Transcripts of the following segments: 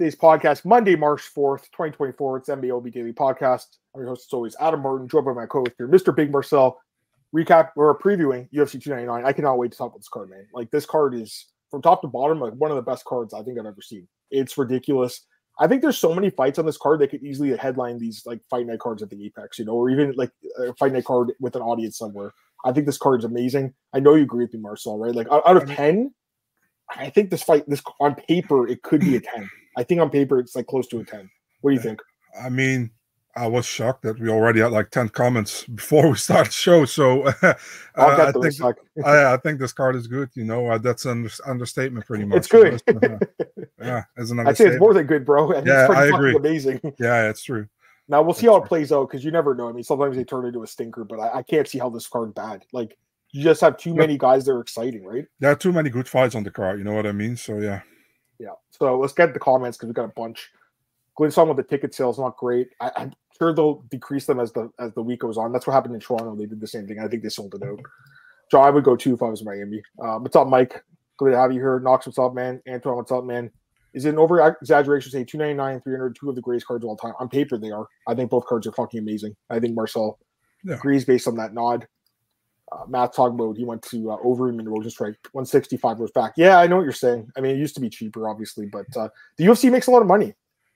today's podcast, Monday, March 4th, 2024. It's NBOB Daily Podcast. I'm your host, as always, Adam Martin, joined by my co-host here, Mr. Big Marcel. Recap, we're previewing UFC 299. I cannot wait to talk about this card, man. Like, this card is, from top to bottom, like one of the best cards I think I've ever seen. It's ridiculous. I think there's so many fights on this card that could easily headline these, like, fight night cards at the Apex, you know, or even, like, a fight night card with an audience somewhere. I think this card is amazing. I know you agree with me, Marcel, right? Like, out of 10, I think this on paper, it could be a 10. I think on paper, it's like close to a 10. What do you think? I mean, I was shocked that we already had like 10 comments before we started the show. So I think this card is good. You know, that's an understatement pretty much. It's good. Yeah, as an I'd say it's more than good, bro. And yeah, it's pretty I agree. Amazing. Yeah, it's true. Now, we'll see how it plays out because you never know. I mean, sometimes they turn into a stinker, but I can't see how this card's bad. Like, you just have too many guys that are exciting, right? There are too many good fights on the card. You know what I mean? So, yeah. Yeah. So let's get the comments because we've got a bunch. Glenn's talking about the ticket sales, not great. I'm sure they'll decrease them as the week goes on. That's what happened in Toronto. They did the same thing. I think they sold it out. So I would go too if I was Miami. What's up, Mike? Good to have you here. Knox, what's up, man? Antoine, what's up, man? Is it an over-exaggeration to say 299 and 300, two of the greatest cards of all time? On paper, they are. I think both cards are fucking amazing. I think Marcel agrees based on that nod. Matt talking about he went to Overeem and Rosenstrike. 165 was back. Yeah, I know what you're saying. I mean, it used to be cheaper, obviously, but the UFC makes a lot of money.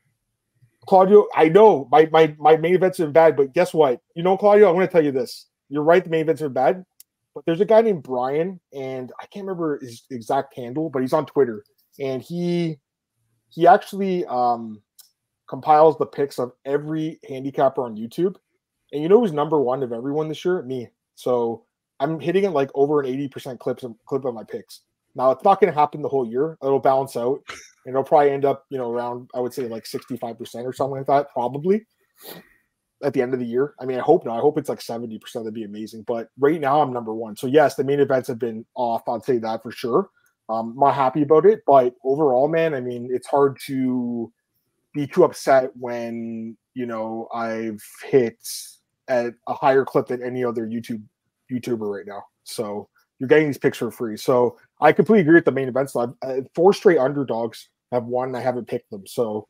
Claudio, I know my main events have been bad, but guess what? You know, Claudio, I want to tell you this. You're right, the main events are bad, but there's a guy named Brian, and I can't remember his exact handle, but he's on Twitter, and he actually compiles the picks of every handicapper on YouTube, and you know who's number one of everyone this year? Me. So I'm hitting it like over an 80% clip on my picks. Now, it's not going to happen the whole year. It'll balance out, and it'll probably end up, you know, around, I would say, like 65% or something like that, probably, at the end of the year. I mean, I hope not. I hope it's like 70%. That'd be amazing. But right now, I'm number one. So, yes, the main events have been off. I'd say that for sure. I'm not happy about it. But overall, man, I mean, it's hard to be too upset when, you know, I've hit at a higher clip than any other YouTuber right now. So you're getting these picks for free. So I completely agree with the main events. 4 straight underdogs have won. I haven't picked them. So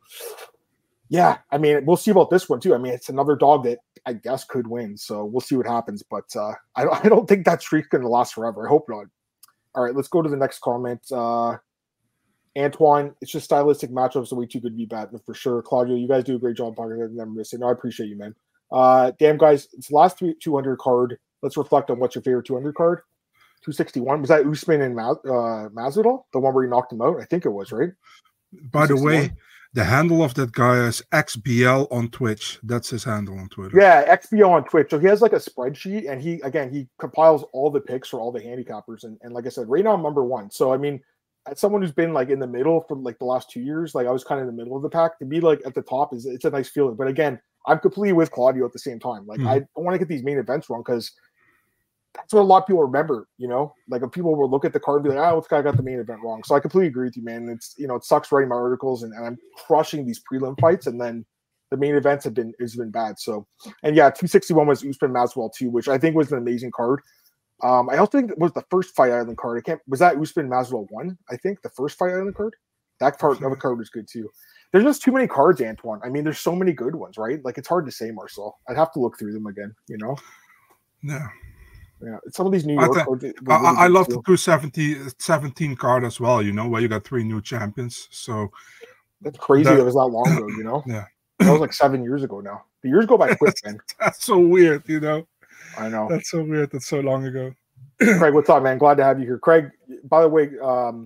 yeah, I mean, we'll see about this one too. I mean, it's another dog that I guess could win. So we'll see what happens. But I don't think that streak's going to last forever. I hope not. All right, let's go to the next comment. Antoine, it's just stylistic matchups are way too good to be bad for sure. Claudio, you guys do a great job talking about them. No, I appreciate you, man. Damn, guys, it's the last 200 card. Let's reflect on what's your favorite 200 card. 261. Was that Usman and Masvidal? The one where he knocked him out? I think it was, right? By the way, the handle of that guy is XBL on Twitch. That's his handle on Twitter. Yeah, XBL on Twitch. So he has like a spreadsheet, and he compiles all the picks for all the handicappers. And like I said, right now I'm number one. So, I mean, as someone who's been like in the middle for like the last 2 years, like I was kind of in the middle of the pack, to be like at the top it's a nice feeling. But again, I'm completely with Claudio at the same time. Like I don't want to get these main events wrong because that's what a lot of people remember, you know? Like if people will look at the card and be like, this guy got the main event wrong. So I completely agree with you, man. It's, you know, it sucks writing my articles and I'm crushing these prelim fights, and then the main events has been bad. So, and yeah, 261 was Usman Masvidal too, which I think was an amazing card. I also think it was the first Fight Island card. Was that Usman Masvidal 1? I think the first Fight Island card. That card was good too. There's just too many cards, Antoine. I mean, there's so many good ones, right? Like it's hard to say, Marcel. I'd have to look through them again, you know? Yeah. Yeah. Some of these New York cards. I love the 217 card as well, you know, where you got 3 new champions. So that's crazy. That was that long ago, you know? Yeah. That was like 7 years ago now. The years go by quick, man. That's so weird, you know? I know. That's so weird. That's so long ago. Craig, what's up, man? Glad to have you here. Craig, by the way,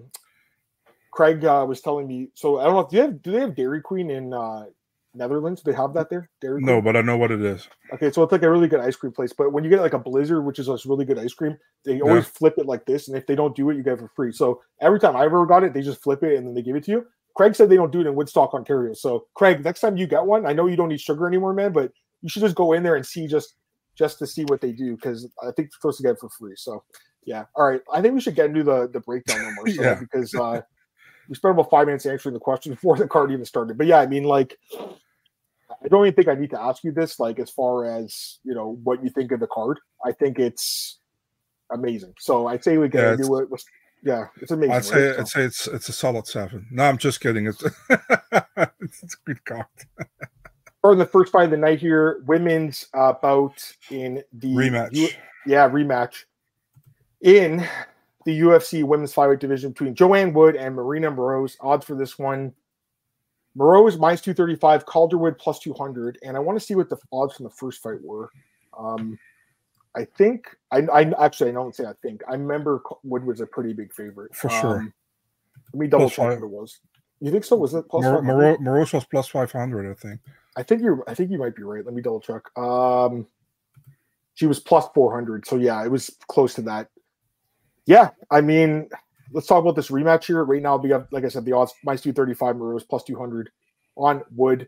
Craig was telling me, so I don't know, do they have Dairy Queen in Netherlands? Do they have that there? Dairy Queen? No, but I know what it is. Okay, so it's like a really good ice cream place. But when you get like a Blizzard, which is a really good ice cream, they always flip it like this. And if they don't do it, you get it for free. So every time I ever got it, they just flip it and then they give it to you. Craig said they don't do it in Woodstock, Ontario. So Craig, next time you get one, I know you don't need sugar anymore, man, but you should just go in there and see just to see what they do, because I think you're supposed to get it for free. So yeah. All right. I think we should get into the breakdown no more. So, because we spent about 5 minutes answering the question before the card even started. But yeah, I mean, like, I don't even think I need to ask you this, like, as far as, you know, what you think of the card. I think it's amazing. So I'd say we can do it. Yeah, it's amazing. I'd say it's a solid 7. No, I'm just kidding. It's it's a good card. Or in the first fight of the night here, women's bout in the rematch. Rematch in the UFC women's flyweight division between Joanne Wood and Marina Moroz. Odds for this one: Moroz minus 235, Calderwood plus 200. And I want to see what the odds from the first fight were. I think I don't say I think. I remember Wood was a pretty big favorite for sure. Let me double check what it was. You think so? Was it plus? Moroz was plus 500, I think. I think you might be right. Let me double check. She was plus 400. So yeah, it was close to that. Yeah, I mean, let's talk about this rematch here. Right now, we have, like I said, the odds minus 235, Moroz plus 200 on Wood.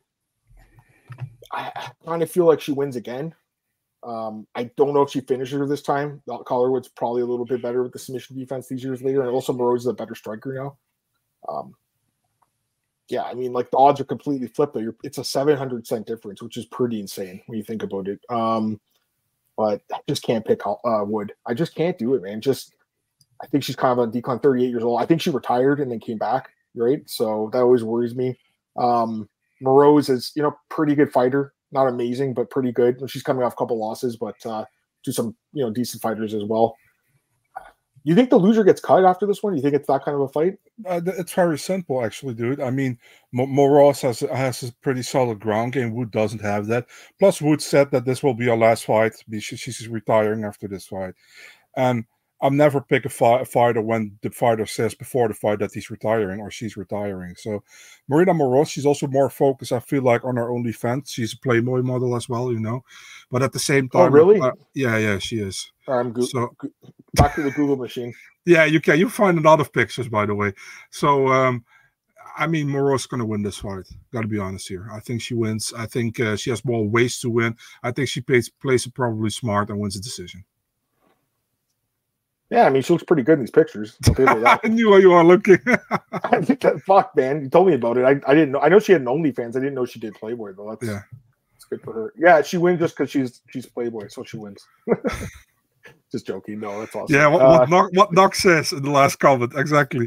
I kind of feel like she wins again. I don't know if she finishes her this time. Calderwood's probably a little bit better with the submission defense these years later, and also Moroz is a better striker now. Yeah, I mean, like the odds are completely flipped. Though it's a 700-cent difference, which is pretty insane when you think about it. But I just can't pick Wood. I just can't do it, man. I think she's kind of on decline. 38 years old. I think she retired and then came back, right? So that always worries me. Moroz is, pretty good fighter. Not amazing, but pretty good. She's coming off a couple losses, but to some, decent fighters as well. You think the loser gets cut after this one? You think it's that kind of a fight? It's very simple, actually, dude. I mean, Moroz has a pretty solid ground game. Wood doesn't have that. Plus, Wood said that this will be her last fight. She's retiring after this fight. And I'll never pick a fighter when the fighter says before the fight that he's retiring or she's retiring. So Marina Moroz, she's also more focused, I feel like, on her OnlyFans. She's a Playboy model as well, But at the same time... Oh, really? Yeah, she is. I'm back to the Google machine. Yeah, you can. You find a lot of pictures, by the way. So, I mean, Moroz going to win this fight. Got to be honest here. I think she wins. I think she has more ways to win. I think she plays it probably smart and wins the decision. Yeah, I mean, she looks pretty good in these pictures. I knew you are looking. Fuck, man. You told me about it. I didn't know. I know she had an OnlyFans. I didn't know she did Playboy, though. That's good for her. Yeah, she wins just because she's Playboy, so she wins. Just joking. No, that's awesome. Yeah, what Knox says in the last comment. Exactly.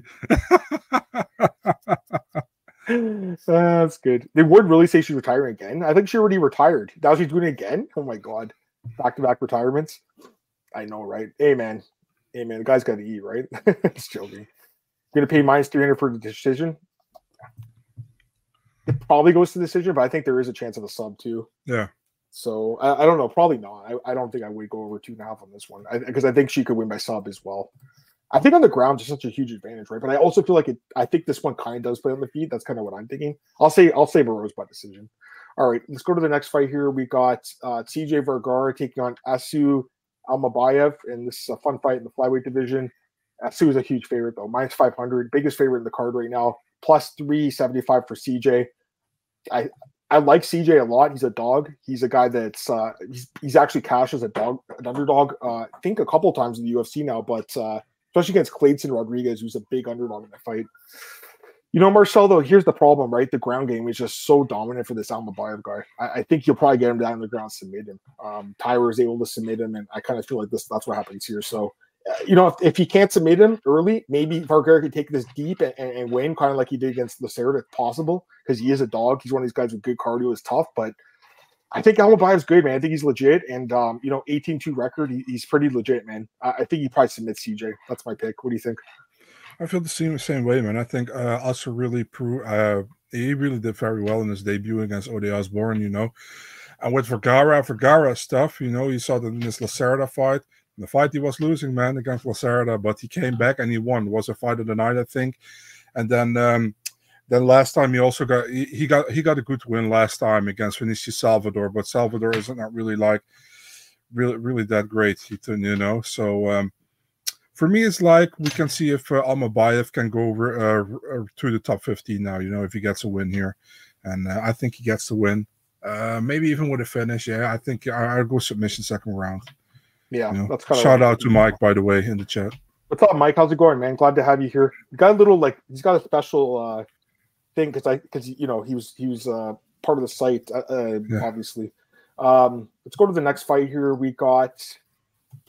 That's good. They would really say she's retiring again. I think she already retired. Now she's doing it again? Oh, my God. Back-to-back retirements? I know, right? Hey, man, the guy's got to eat, right? Just joking. Going to pay minus 300 for the decision? It probably goes to the decision, but I think there is a chance of a sub, too. Yeah. So, I don't know. Probably not. I don't think I would go over 2.5 on this one because I think she could win by sub as well. I think on the ground is such a huge advantage, right? But I also feel like I think this one kind of does play on the feet. That's kind of what I'm thinking. I'll say Moroz by decision. All right, let's go to the next fight here. We got CJ Vergara taking on Asu Almabayev, and this is a fun fight in the flyweight division. Asu is a huge favorite, though. Minus 500, biggest favorite in the card right now. Plus 375 for CJ. I like CJ a lot. He's a dog. He's a guy that's he's actually cashed as an underdog. I think a couple times in the UFC now, but especially against Clayton Rodriguez, who's a big underdog in the fight. Marcel, though, here's the problem, right? The ground game is just so dominant for this Almabayev guy. I think you'll probably get him down on the ground, submit him. Tyra is able to submit him, and I kind of feel like that's what happens here. So, if he can't submit him early, maybe Vergara could take this deep and win, kind of like he did against Lacerda, if possible, because he is a dog. He's one of these guys with good cardio, is tough, but I think Almabayev's good, man. I think he's legit, and 18-2 record, he's pretty legit, man. I think he probably submits CJ. That's my pick. What do you think? I feel the same way, man. I think Asu really he really did very well in his debut against Ode Osborne, And with Vergara stuff, you saw that in this Lacerda fight. In the fight he was losing, man, against Lacerda, but he came back and he won. It was a fight of the night, I think. And then last time he also got a good win last time against Vinicius Salvador, but Salvador isn't not really really that great, So for me, it's like we can see if Almabayev can go over to the top 15 now, if he gets a win here. And I think he gets the win. Maybe even with a finish. Yeah, I think I'll go submission second round. Yeah, that's kind of shout out to Mike, by the way, in the chat. What's up, Mike? How's it going, man? Glad to have you here. You got a little he's got a special thing because he was part of the site, obviously. Let's go to the next fight here. We got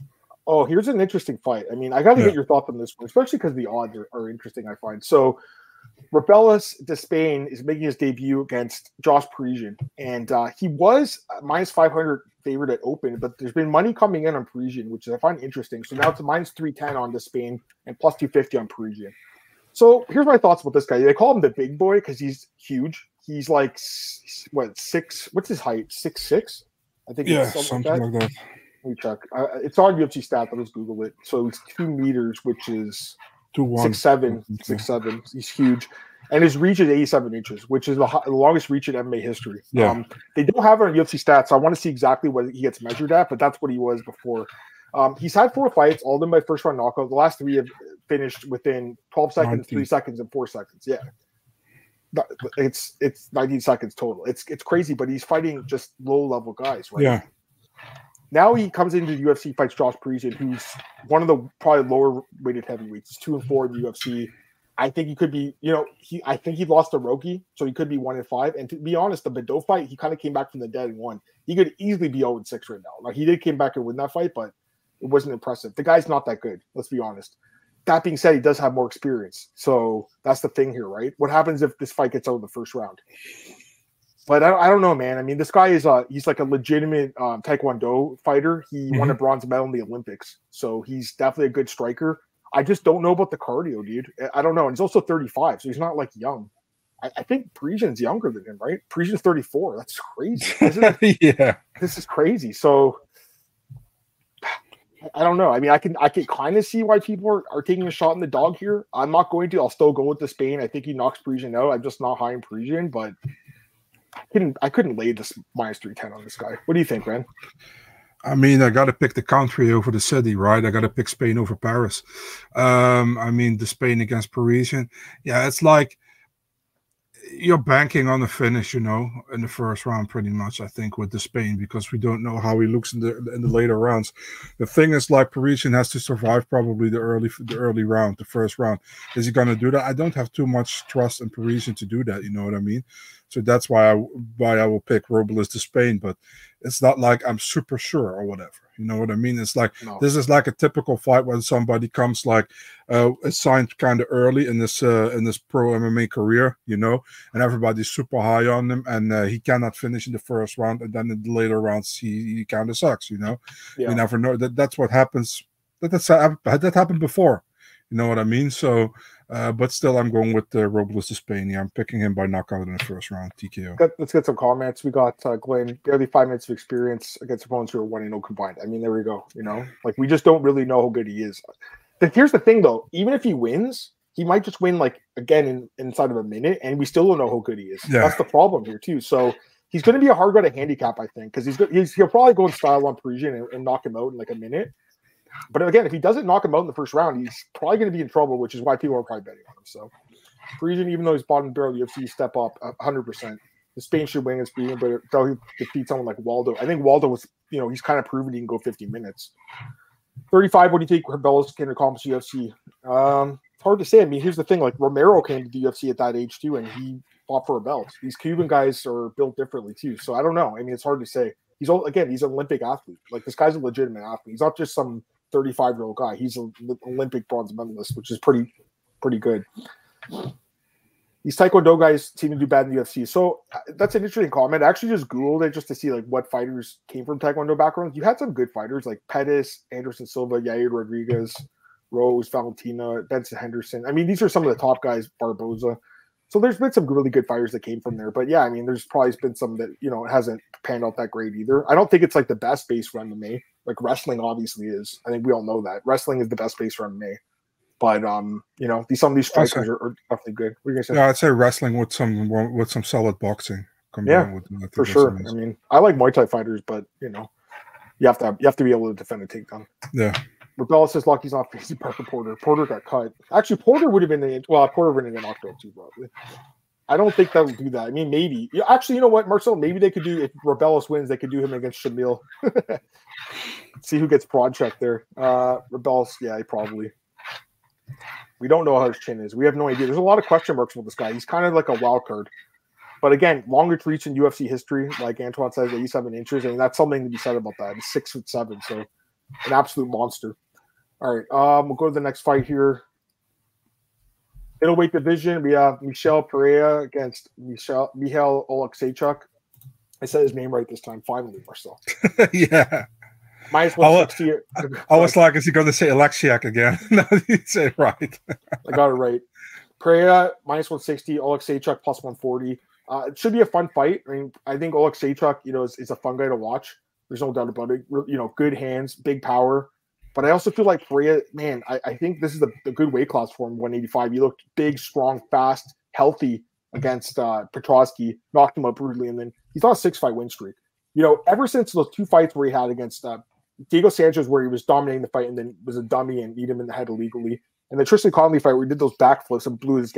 Oh, here's an interesting fight. I mean, I got to Yeah. get your thoughts on this one, especially because the odds are interesting, I find. So, Rabelis Despain is making his debut against Josh Parisian, and he was minus 500 favorite at open, but there's been money coming in on Parisian, which I find interesting. So now it's a minus 310 on Despain and plus 250 on Parisian. So here's my thoughts about this guy. They call him the big boy because he's huge. He's like what, six? What's his height? 6'6"? I think. Yeah, It's something like that. Let me check. It's on UFC stat. I'll just Google it. So it's 2 meters, which is 2-1. 6'7". 6'7". He's huge, and his reach is 87 inches, which is the longest reach in MMA history. Yeah. They don't have it on UFC stats, so I want to see exactly what he gets measured at, but that's what he was before. He's had 4 fights, all of them by first round knockout. The last 3 have finished within 12 seconds, 19. 3 seconds, and 4 seconds. Yeah. It's 19 seconds total. It's crazy, but he's fighting just low level guys, right? Yeah. Now he comes into the UFC, fights Josh Parisian, who's one of the probably lower weighted heavyweights. He's 2-4 in the UFC. I think he could be, I think he lost to Roki, so he could be 1-5. And to be honest, the Badeau fight, he kind of came back from the dead and won. He could easily be 0-6 right now. Like, he did came back and win that fight, but it wasn't impressive. The guy's not that good. Let's be honest. That being said, he does have more experience. So that's the thing here, right? What happens if this fight gets out in the first round? But I don't know, man. I mean, this guy is he's like a legitimate Taekwondo fighter. He won a bronze medal in the Olympics. So he's definitely a good striker. I just don't know about the cardio, dude. I don't know. And he's also 35, so he's not like young. I think Parisian's younger than him, right? Parisian's 34. That's crazy. Yeah. This is crazy. So I don't know. I mean, I can kind of see why people are taking a shot in the dog here. I'm not going to. I'll still go with Despain. I think he knocks Parisian out. I'm just not high in Parisian, but I couldn't lay this minus 310 on this guy. What do you think, man? I mean, I got to pick the country over the city, right? I got to pick Spain over Paris. I mean, the Spain against Parisian. Yeah, it's like you're banking on the finish, in the first round, pretty much. I think with the Spain, because we don't know how he looks in the later rounds. The thing is, like, Parisian has to survive probably the early round, the first round. Is he going to do that? I don't have too much trust in Parisian to do that. You know what I mean? So that's why I will pick Robles to Spain, but it's not like I'm super sure or whatever. You know what I mean? It's like This is like a typical fight when somebody comes like signed kind of early in this pro MMA career, and everybody's super high on him, and he cannot finish in the first round, and then in the later rounds he kind of sucks. Yeah. You never know. That's what happens. That happened before. You know what I mean? So. But still, I'm going with Robles to Spain. Yeah, I'm picking him by knockout in the first round, TKO. Let's get some comments. We got Glenn, barely 5 minutes of experience against opponents who are 1-0 combined. I mean, there we go. Like, we just don't really know how good he is. But here's the thing, though. Even if he wins, he might just win, like, again inside of a minute, and we still don't know how good he is. Yeah. That's the problem here, too. So he's going to be a hard guy to handicap, I think, because he'll probably go in style on Parisian and knock him out in, like, a minute. But again, if he doesn't knock him out in the first round, he's probably going to be in trouble, which is why people are probably betting on him. So, Parisian, even though he's bottom barrel of the UFC, step up 100%. The Spain should win against Parisian, but they'll defeat someone like Waldo. I think Waldo was, he's kind of proven he can go 50 minutes. 35, what do you think Rabelis can accomplish UFC? It's hard to say. I mean, here's the thing. Like, Romero came to the UFC at that age, too, and he fought for a belt. These Cuban guys are built differently, too. So, I don't know. I mean, it's hard to say. He's an Olympic athlete. Like, this guy's a legitimate athlete. He's not just some 35-year-old guy. He's an Olympic bronze medalist, which is pretty good. These Taekwondo guys seem to do bad in the UFC. So that's an interesting comment. I actually just Googled it just to see like what fighters came from Taekwondo backgrounds. You had some good fighters like Pettis, Anderson Silva, Yair Rodriguez, Rose, Valentina, Benson Henderson. I mean, these are some of the top guys, Barboza. So there's been some really good fighters that came from there. But yeah, I mean, there's probably been some that, it hasn't panned out that great either. I don't think it's like the best base for MMA. Like, wrestling obviously is. I think we all know that. Wrestling is the best base for MMA. But some of these strikers are definitely good. What are you gonna say? Yeah, I'd say wrestling with some solid boxing. For sure. I mean, I like Muay Thai fighters, but you have to be able to defend a takedown. Yeah. Rabelis says Lucky's not facing Parker Porter. Porter got cut. Actually, Porter would have been Porter would have been knocked out too, probably. I don't think that would do that. I mean, maybe. Actually, you know what, Marcel? Maybe they could do, if Rabelis wins, they could do him against Shamil. See who gets prod checked there. Rabelis, yeah, probably. We don't know how his chin is. We have no idea. There's a lot of question marks with this guy. He's kind of like a wild card. But again, longer reach in UFC history, like Antoine says, 87 inches. I mean, that's something to be said about that. He's 6'7", so an absolute monster. All right, we'll go to the next fight here. Middleweight division, we have Michel Pereira against Michal Oleksiejczuk. I said his name right this time, finally, Marcel. Yeah. Minus 160. I was like, is he going to say Alexiak again? No, you say it right. I got it right. Pereira, minus 160. Oleksiejczuk, plus 140. It should be a fun fight. I mean, I think Oleksiejczuk, is a fun guy to watch. There's no doubt about it. Good hands, big power. But I also feel like Pereira, man, I think this is a good weight class for him, 185. He looked big, strong, fast, healthy against Petroski, knocked him out brutally, and then he's on a 6-fight win streak. Ever since those 2 fights where he had against Diego Sanchez, where he was dominating the fight and then was a dummy and beat him in the head illegally, and the Tristan Connolly fight where he did those backflips and blew his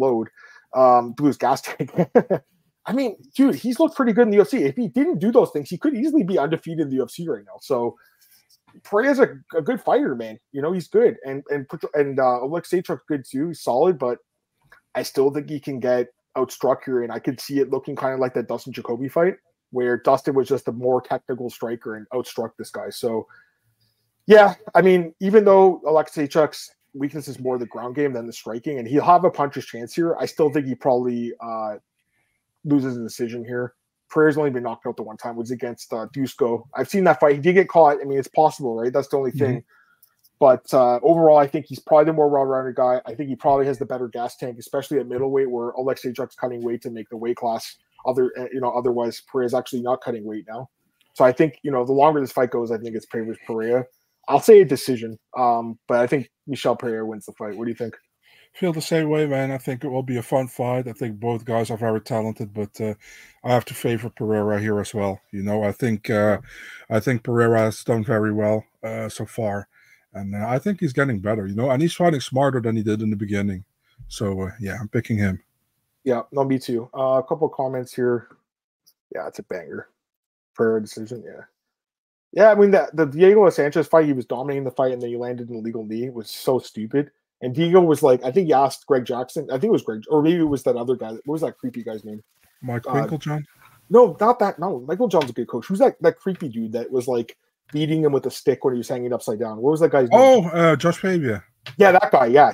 gas tank. I mean, dude, he's looked pretty good in the UFC. If he didn't do those things, he could easily be undefeated in the UFC right now. So Pereira's a good fighter, man. He's good, and Oleksiejczuk's good too. He's solid, but I still think he can get outstruck here, and I could see it looking kind of like that Dustin Jacoby fight, where Dustin was just a more technical striker and outstruck this guy. So, yeah, I mean, even though Oleksiejczuk's weakness is more the ground game than the striking, and he'll have a puncher's chance here, I still think he probably loses a decision here. Pereira's only been knocked out the one time, was against Dusko. I've seen that fight. He did get caught. I mean, it's possible, right? That's the only thing. But overall, I think he's probably the more well-rounded guy. I think he probably has the better gas tank, especially at middleweight, where Oleksiejczuk's cutting weight to make the weight class. Otherwise, Pereira's actually not cutting weight now. So I think, the longer this fight goes, I think it's Pereira. I'll say a decision, but I think Michel Pereira wins the fight. What do you think? Feel the same way, man. I think it will be a fun fight. I think both guys are very talented, but I have to favor Pereira here as well. I think Pereira has done very well so far, and I think he's getting better. And he's fighting smarter than he did in the beginning. So yeah, I'm picking him. Yeah, no, me too. A couple of comments here. Yeah, it's a banger. Pereira decision. Yeah. I mean, the Diego Sanchez fight, he was dominating the fight, and then he landed an illegal knee. It was so stupid. And Diego was like, I think he asked Greg Jackson. I think it was Greg, or maybe it was that other guy. What was that creepy guy's name? Mike Winkeljohn? No, not that. No, Michael John's a good coach. Who's that creepy dude that was like beating him with a stick when he was hanging upside down? What was that guy's name? Josh Pavia. Yeah, that guy. Yeah.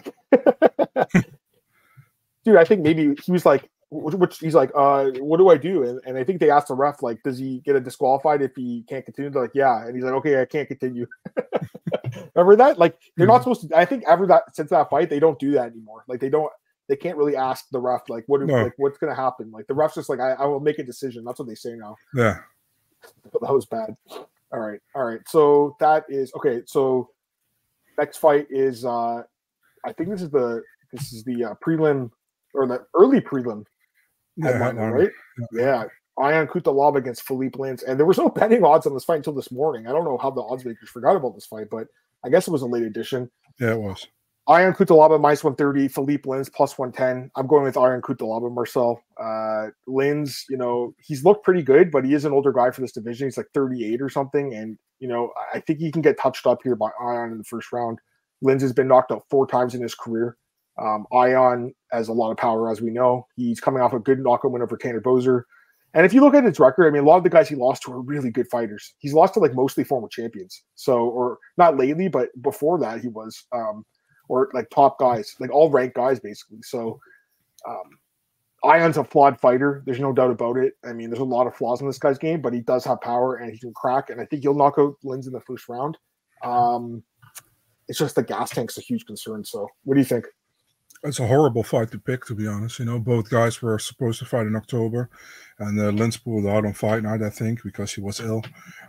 Dude, I think maybe he was like, he's like, what do I do? And I think they asked the ref, like, does he get a disqualified if he can't continue? They're like, yeah. And he's like, okay, I can't continue. Remember that? Like, they're not supposed to. I think since that fight, they don't do that anymore. Like, they can't really ask the ref, like, what's going to happen? Like, the ref's just like, I will make a decision. That's what they say now. Yeah. That was bad. All right. So that is okay. So next fight is, I think this is the prelim or the early prelim. Right? Yeah. Ion Cutelaba against Philippe Lins. And there was no betting odds on this fight until this morning. I don't know how the odds makers forgot about this fight, but I guess it was a late edition. Yeah, it was. Ion Cutelaba minus 130, Philippe Lins plus 110. I'm going with Ion Cutelaba, Marcel. Lins, he's looked pretty good, but he is an older guy for this division. He's like 38 or something. And, I think he can get touched up here by Ion in the first round. Lins has been knocked out 4 times in his career. Ion has a lot of power, as we know. He's coming off a good knockout win over Tanner Boser. And if you look at his record, I mean, a lot of the guys he lost to are really good fighters. He's lost to like mostly former champions. So, or not lately, but before that he was, or like top guys, like all ranked guys basically. So, Ion's a flawed fighter. There's no doubt about it. I mean, there's a lot of flaws in this guy's game, but he does have power and he can crack. And I think he'll knock out Lins in the first round. It's just the gas tank's a huge concern. So, what do you think? It's a horrible fight to pick, to be honest. Both guys were supposed to fight in October, and Lins pulled out on fight night, I think, because he was ill.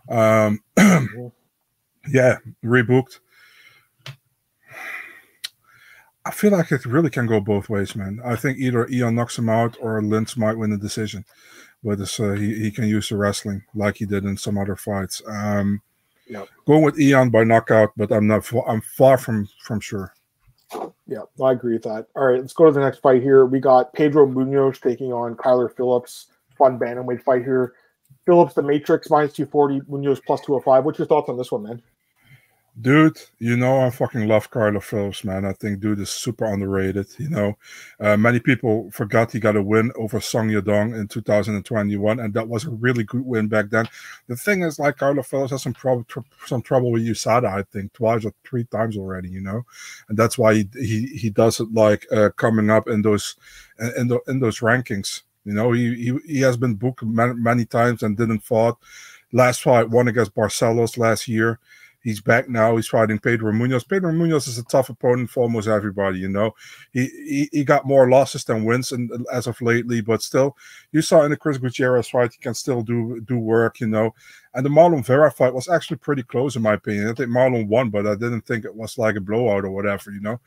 Yeah, rebooked. I feel like it really can go both ways, man. I think either Ion knocks him out or Lins might win the decision. But he can use the wrestling like he did in some other fights. Going with Ion by knockout, but I'm far from sure. Yeah, I agree with that. All right, let's go to the next fight here. We got Pedro Munoz taking on Kyler Phillips. Fun bantamweight fight here. Phillips, the Matrix, minus 240. Munoz, plus 205. What's your thoughts on this one, man? Dude, you know I fucking love Kyler Phillips, man. I think dude is super underrated. You know, many people forgot he got a win over Song Yadong in 2021, and that was a really good win back then. The thing is, like Kyler Phillips has some trouble with USADA, I think, twice or three times already. You know, and that's why he doesn't like coming up in those in those rankings. You know, he has been booked many times and didn't fought. Last fight won against Barcelos last year. He's back now. He's fighting Pedro Munoz. Pedro Munoz is a tough opponent for almost everybody, you know. He got more losses than wins as of lately, but still, you saw in the Chris Gutierrez fight, he can still do work, you know. And the Marlon Vera fight was actually pretty close, in my opinion. I think Marlon won, but I didn't think it was like a blowout or whatever, you know.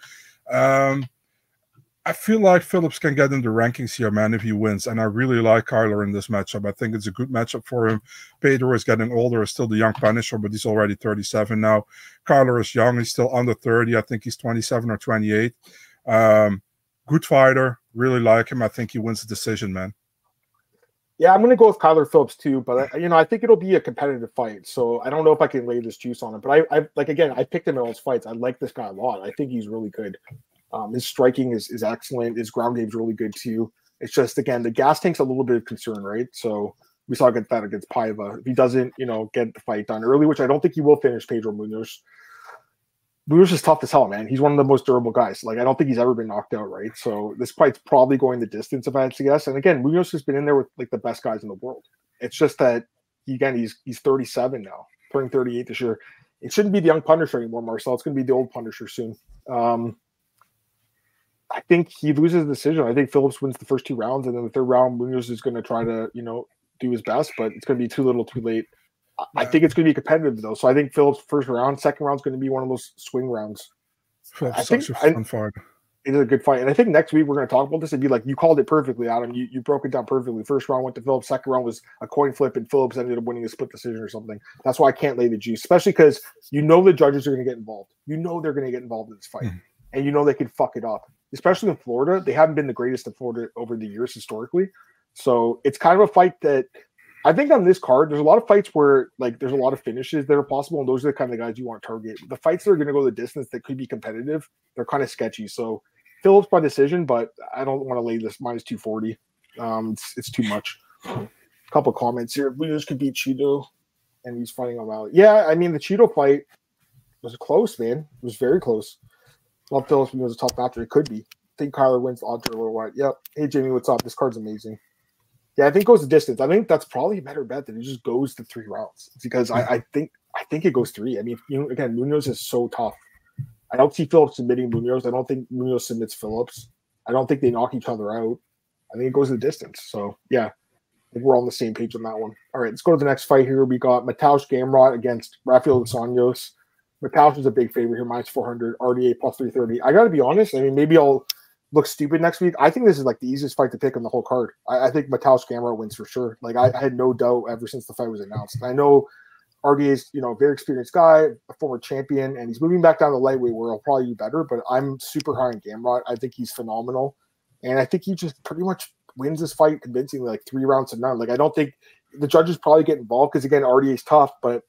I feel like Phillips can get in the rankings here, man, if he wins. And I really like Kyler in this matchup. I think it's a good matchup for him. Pedro is getting older, is still the young Punisher, but he's already 37 now. Kyler is young. He's still under 30. I think he's 27 or 28. Good fighter. Really like him. I think he wins the decision, man. Yeah, I'm going to go with Kyler Phillips too, but I think it'll be a competitive fight. So I don't know if I can lay this juice on him. But I picked him in all his fights. I like this guy a lot. I think he's really good. His striking is excellent. His ground game's really good too. It's just, again, the gas tank's a little bit of concern, right? So we saw that against Paiva. If he doesn't, get the fight done early, which I don't think he will finish Pedro Munoz. Munoz is tough as hell, man. He's one of the most durable guys. Like, I don't think he's ever been knocked out, right? So this fight's probably going the distance, if I had to guess. And again, Munoz has been in there with like the best guys in the world. It's just that he's 37 now, turning 38 this year. It shouldn't be the young Punisher anymore, Marcel. It's going to be the old Punisher soon. I think he loses the decision. I think Phillips wins the first two rounds, and then the third round, Munoz is going to try to, do his best, but it's going to be too little, too late. I think it's going to be competitive, though. So I think Phillips' first round, second round is going to be one of those swing rounds. Phillips such a fun fight. It is a good fight. And I think next week we're going to talk about this and be like, you called it perfectly, Adam. You broke it down perfectly. First round went to Phillips. Second round was a coin flip, and Phillips ended up winning a split decision or something. That's why I can't lay the juice, especially because the judges are going to get involved. They're going to get involved in this fight. And they can fuck it up. Especially in Florida, they haven't been the greatest in Florida over the years historically. So it's kind of a fight that I think on this card, there's a lot of fights where like there's a lot of finishes that are possible, and those are the kind of guys you want to target. The fights that are going to go the distance that could be competitive, they're kind of sketchy. So Phillips by decision, but I don't want to lay this minus 240. It's too much. A couple comments here. Munoz could beat Cheeto, and he's fighting O'Malley. Yeah, I mean the Cheeto fight was close, man. It was very close. Love Phillips was a tough match. It could be. I think Kyler wins the odds are a little wide. Yep. Hey, Jamie, what's up? This card's amazing. Yeah, I think it goes the distance. I think that's probably a better bet that it just goes to 3 rounds. It's because I think it goes 3. I mean, again, Munoz is so tough. I don't see Phillips submitting Munoz. I don't think Munoz submits Phillips. I don't think they knock each other out. I think it goes the distance. So, yeah, I think we're all on the same page on that one. All right, let's go to the next fight here. We got Mateusz Gamrot against Rafael dos Anjos. Mateusz is a big favorite here, minus 400, RDA plus 330. I got to be honest. I mean, maybe I'll look stupid next week. I think this is like the easiest fight to pick on the whole card. I think Mateusz Gamrot wins for sure. Like I had no doubt ever since the fight was announced. I know RDA's, very experienced guy, a former champion, and he's moving back down to lightweight where he'll probably do better, but I'm super high on Gamrot. I think he's phenomenal. And I think he just pretty much wins this fight convincingly, like 3 rounds to none. Like I don't think the judges probably get involved because again, RDA's tough, but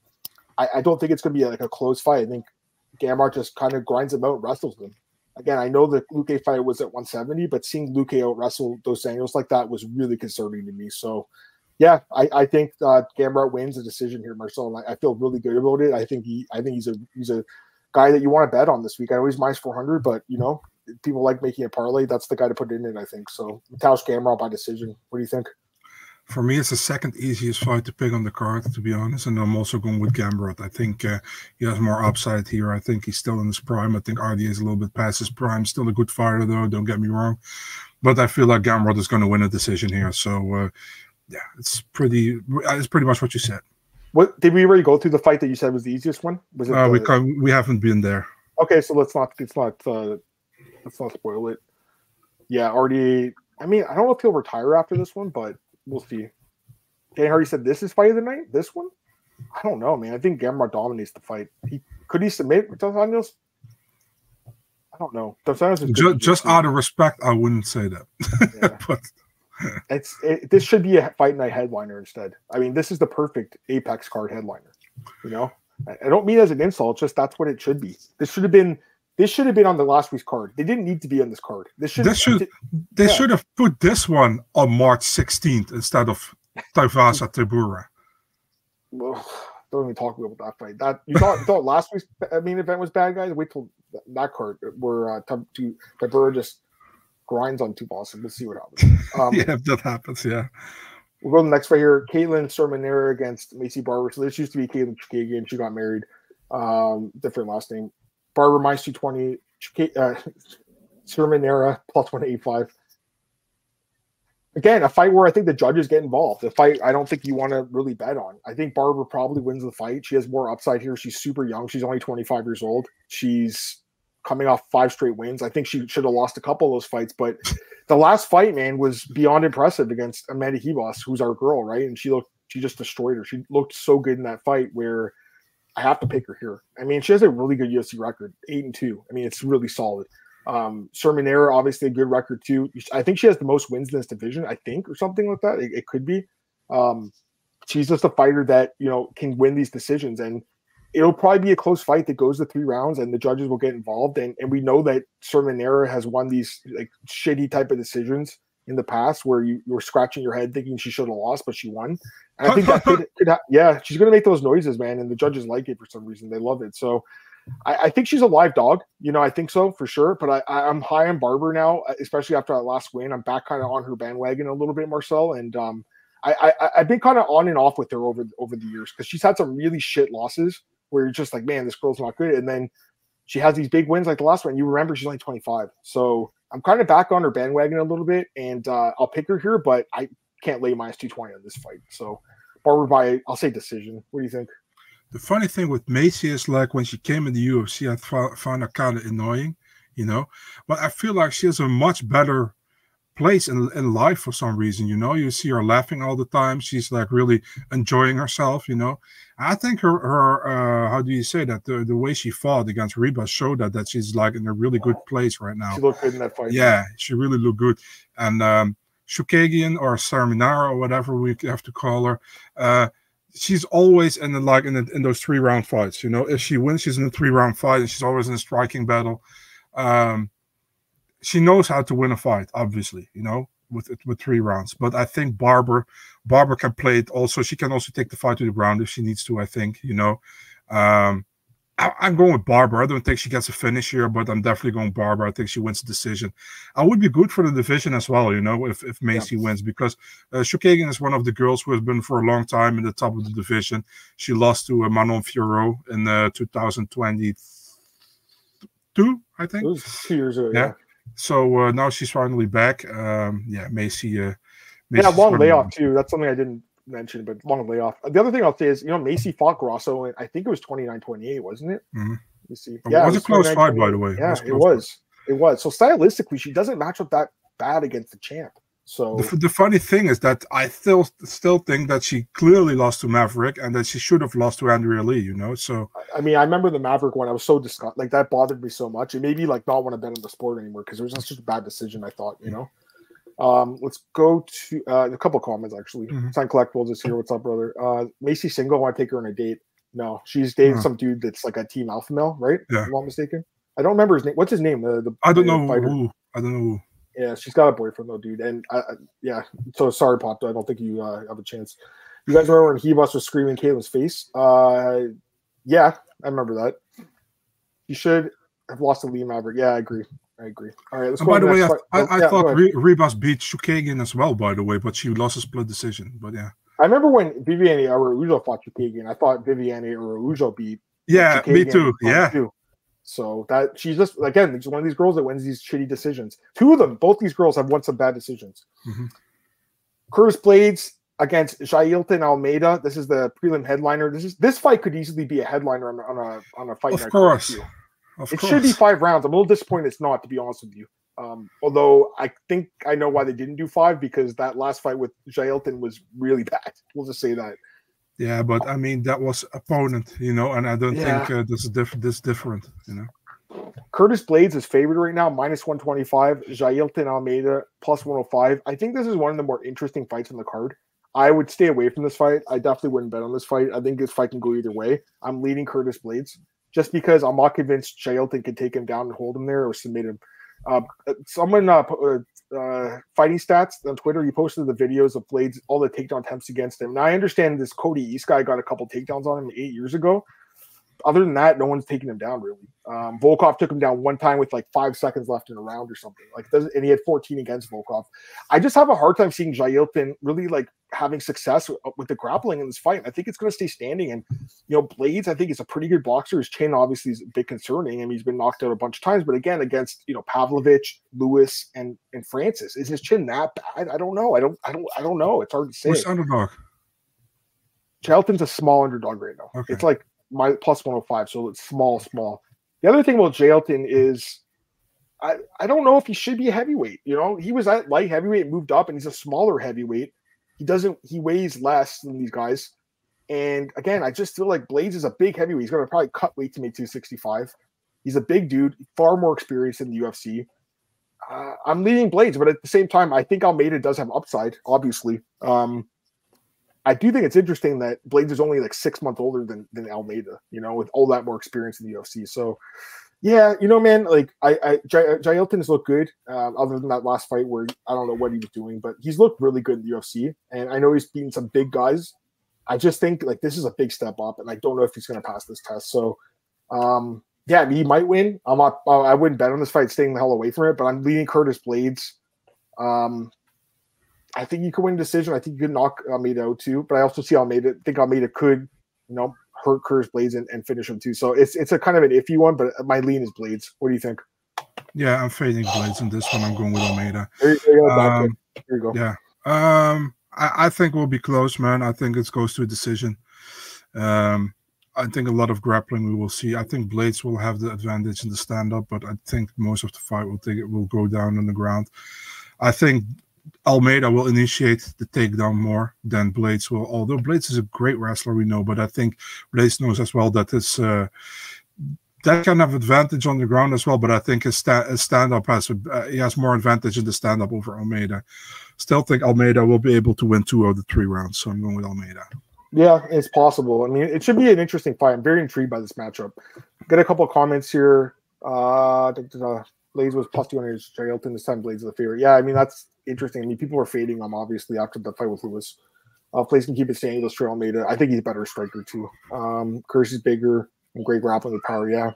I don't think it's going to be like a close fight. I think Gamrot just kind of grinds him out, wrestles them. Again, I know the Luque fight was at 170, but seeing Luque out wrestle dos Anjos like that was really concerning to me. So, yeah, I think Gamrot wins the decision here, Marcel, and I feel really good about it. I think he's a guy that you want to bet on this week. I know he's minus 400, but people like making a parlay. That's the guy to put in it, I think. So, Mateusz Gamrot by decision. What do you think? For me, it's the second easiest fight to pick on the card, to be honest. And I'm also going with Gamrot. I think he has more upside here. I think he's still in his prime. I think RDA is a little bit past his prime. Still a good fighter, though. Don't get me wrong. But I feel like Gamrot is going to win a decision here. So, yeah, it's pretty much what you said. What did we already go through the fight that you said was the easiest one? Was it? We haven't been there. Okay, so let's not spoil it. Yeah, RDA. I mean, I don't know if he'll retire after this one, but we'll see. Dan Hardy said this is fight of the night. This one, I don't know, man. I think Gamrot dominates the fight. Could he submit dos Anjos? I don't know. Dos Anjos is just out of respect, I wouldn't say that. Yeah. But this should be a fight night headliner instead. I mean, this is the perfect Apex card headliner. I don't mean it as an insult. Just that's what it should be. This should have been on the last week's card. They didn't need to be on this card. They should have put this one on March 16th instead of Tuivasa Tybura. Well, don't even talk about that fight. That you thought last week's main event was bad, guys. Wait till that card where Tybura just grinds on Tuivasa. Let's see what happens. Yeah, if that happens, yeah. We'll go to the next fight here. Caitlin Sermonera against Macy Barber. So this used to be Caitlin Chookagian. She got married. Different last name. Barber minus 220. Sermonera plus 185. Again, a fight where I think the judges get involved. A fight I don't think you want to really bet on. I think Barber probably wins the fight. She has more upside here. She's super young. She's only 25 years old. She's coming off 5 straight wins. I think she should have lost a couple of those fights, but the last fight, man, was beyond impressive against Amanda Ribas, who's our girl, right? And she just destroyed her. She looked so good in that fight where I have to pick her here. I mean, she has a really good UFC record, 8-2. I mean, it's really solid. Sermonera, obviously a good record too. I think she has the most wins in this division, I think, or something like that. It could be. She's just a fighter that, can win these decisions, and it'll probably be a close fight that goes to 3 rounds and the judges will get involved. And we know that Sermonera has won these like shitty type of decisions in the past where you were scratching your head thinking she should have lost, but she won. And I think that could she's going to make those noises, man. And the judges like it for some reason. They love it. So I think she's a live dog. I think so for sure. But I'm high on Barber now, especially after that last win. I'm back kind of on her bandwagon a little bit, Marcel. And I've been kind of on and off with her over the years because she's had some really shit losses where you're just like, man, this girl's not good. And then she has these big wins like the last one. You remember she's only 25. So I'm kind of back on her bandwagon a little bit, and I'll pick her here, but I can't lay minus 220 on this fight. So Barber I'll say decision. What do you think? The funny thing with Macy is like when she came in the UFC, I found her kind of annoying, but I feel like she has a much better place in life for some reason. You see her laughing all the time. She's like really enjoying herself. I think her how do you say that, the way she fought against Ribas showed that she's like in a really good place right now. She looked good in that fight. Yeah, she really looked good. And Chookagian or Sermonera or whatever we have to call her, she's always in those 3-round fights. If she wins, she's in a 3-round fight, and she's always in a striking battle. She knows how to win a fight, obviously, with 3 rounds. But I think Barber can play it also. She can also take the fight to the ground if she needs to, I think, I'm going with Barber. I don't think she gets a finish here, but I'm definitely going Barber. I think she wins the decision. I would be good for the division as well, if Macy wins, because Chookagian is one of the girls who has been for a long time in the top of the division. She lost to Manon Fiorot in 2022, I think. It was 2 years ago, yeah. So now she's finally back. Macy. Long layoff too. That's something I didn't mention, but long layoff. The other thing I'll say is, Macy fought Grosso, and I think it was 29-28, wasn't it? Mm-hmm. Let me see. Yeah, it was a close fight, by the way. Yeah, it was. It was. So stylistically, she doesn't match up that bad against the champ. So the funny thing is that I still think that she clearly lost to Maverick, and that she should have lost to Andrea Lee. So I mean, I remember the Maverick one. I was so disgusted. Like that bothered me so much. It made me not want to bet on the sport anymore because it was just such a bad decision. I thought, Let's go to a couple comments actually. Mm-hmm. Sign Collectibles is here. What's up, brother? Macy single. I want to take her on a date. No, she's dating some dude that's like a team alpha male, right? Yeah. If I'm not mistaken. I don't remember his name. What's his name? I don't know who. I don't know who. Yeah, she's got a boyfriend though, dude. And so sorry, Pop. I don't think you have a chance. You guys remember when Ribas was screaming Caitlin's face? Yeah, I remember that. You should have lost to Lee Maverick. Yeah, I agree. All right, let's go. By the way, I thought Ribas beat Chookagian as well, by the way, but she lost a split decision. But yeah. I remember when Viviane Araújo fought Chookagian. I thought Viviane Araújo beat. Yeah, Chookagian me too. Yeah. So that she's just, again, she's one of these girls that wins these shitty decisions. 2 of them, both these girls have won some bad decisions. Mm-hmm. Curtis Blades against Jailton Almeida. This is the prelim headliner. This fight could easily be a headliner on a fight night. Of course. It should be 5 rounds. I'm a little disappointed it's not, to be honest with you. Although I think I know why they didn't do 5, because that last fight with Jailton was really bad. We'll just say that. Yeah, but I mean, that was opponent, and I don't think this is different, Curtis Blades is favored right now, minus 125. Jailton Almeida, plus 105. I think this is one of the more interesting fights on the card. I would stay away from this fight. I definitely wouldn't bet on this fight. I think this fight can go either way. I'm leaning Curtis Blades just because I'm not convinced Jailton can take him down and hold him there or submit him. Someone Fighting Stats on Twitter, he posted the videos of Blades, all the takedown attempts against him. Now I understand this Cody East guy got a couple takedowns on him 8 years ago. Other than that, no one's taking him down really. Volkov took him down one time with like 5 seconds left in a round or something. And he had 14 against Volkov. I just have a hard time seeing Jailton really like having success with the grappling in this fight. I think it's going to stay standing. And Blades, I think is a pretty good boxer. His chin obviously is a bit concerning. I mean, he's been knocked out a bunch of times, but again, against Pavlovich, Lewis, and Francis, is his chin that bad? I don't know. I don't know. It's hard to say. Who's underdog? Jailton's a small underdog right now. Okay. It's like my plus 105, so it's small. The other thing about Jailton is I don't know if he should be a heavyweight. He was at light heavyweight, moved up, and he's a smaller heavyweight. He weighs less than these guys. And again, I just feel like Blades is a big heavyweight. He's going to probably cut weight to make 265. He's a big dude, far more experienced in the UFC. I'm leaning Blades, but at the same time, I think Almeida does have upside, obviously. I do think it's interesting that Blades is only like 6 months older than Almeida, with all that more experience in the UFC. So, yeah, man, like Jailton's looked good, other than that last fight where I don't know what he was doing, but he's looked really good in the UFC. And I know he's beaten some big guys. I just think like this is a big step up, and I don't know if he's going to pass this test. So, yeah, he might win. I wouldn't bet on this fight, staying the hell away from it, but I'm leaning Curtis Blades. I think he could win a decision. I think he could knock Almeida out too, but I also see think Almeida could, hurt Curtis Blades and finish him too. So it's a kind of an iffy one, but my lean is Blades. What do you think? Yeah, I'm fading Blades in this one. I'm going with Almeida. There you go. Yeah. I think we'll be close, man. I think it goes to a decision. I think a lot of grappling we will see. I think Blades will have the advantage in the stand-up, but I think most of the fight will go down on the ground. I think Almeida will initiate the takedown more than Blades will. Although Blades is a great wrestler, we know, but I think Blades knows as well that this that can have advantage on the ground as well. But I think his stand-up he has more advantage in the stand-up over Almeida. Still think Almeida will be able to win 2 out of the 3 rounds, so I'm going with Almeida. Yeah, it's possible. I mean, it should be an interesting fight. I'm very intrigued by this matchup. Got a couple of comments here. Blades was plus 200. Jailton this time. Blades is the favorite. Yeah, I mean that's interesting. I mean, people were fading him obviously after the fight with Lewis. Blades can keep it staying. Let's try Almeida. I think he's a better striker too. Curtis is bigger and great grappling with power. Yeah.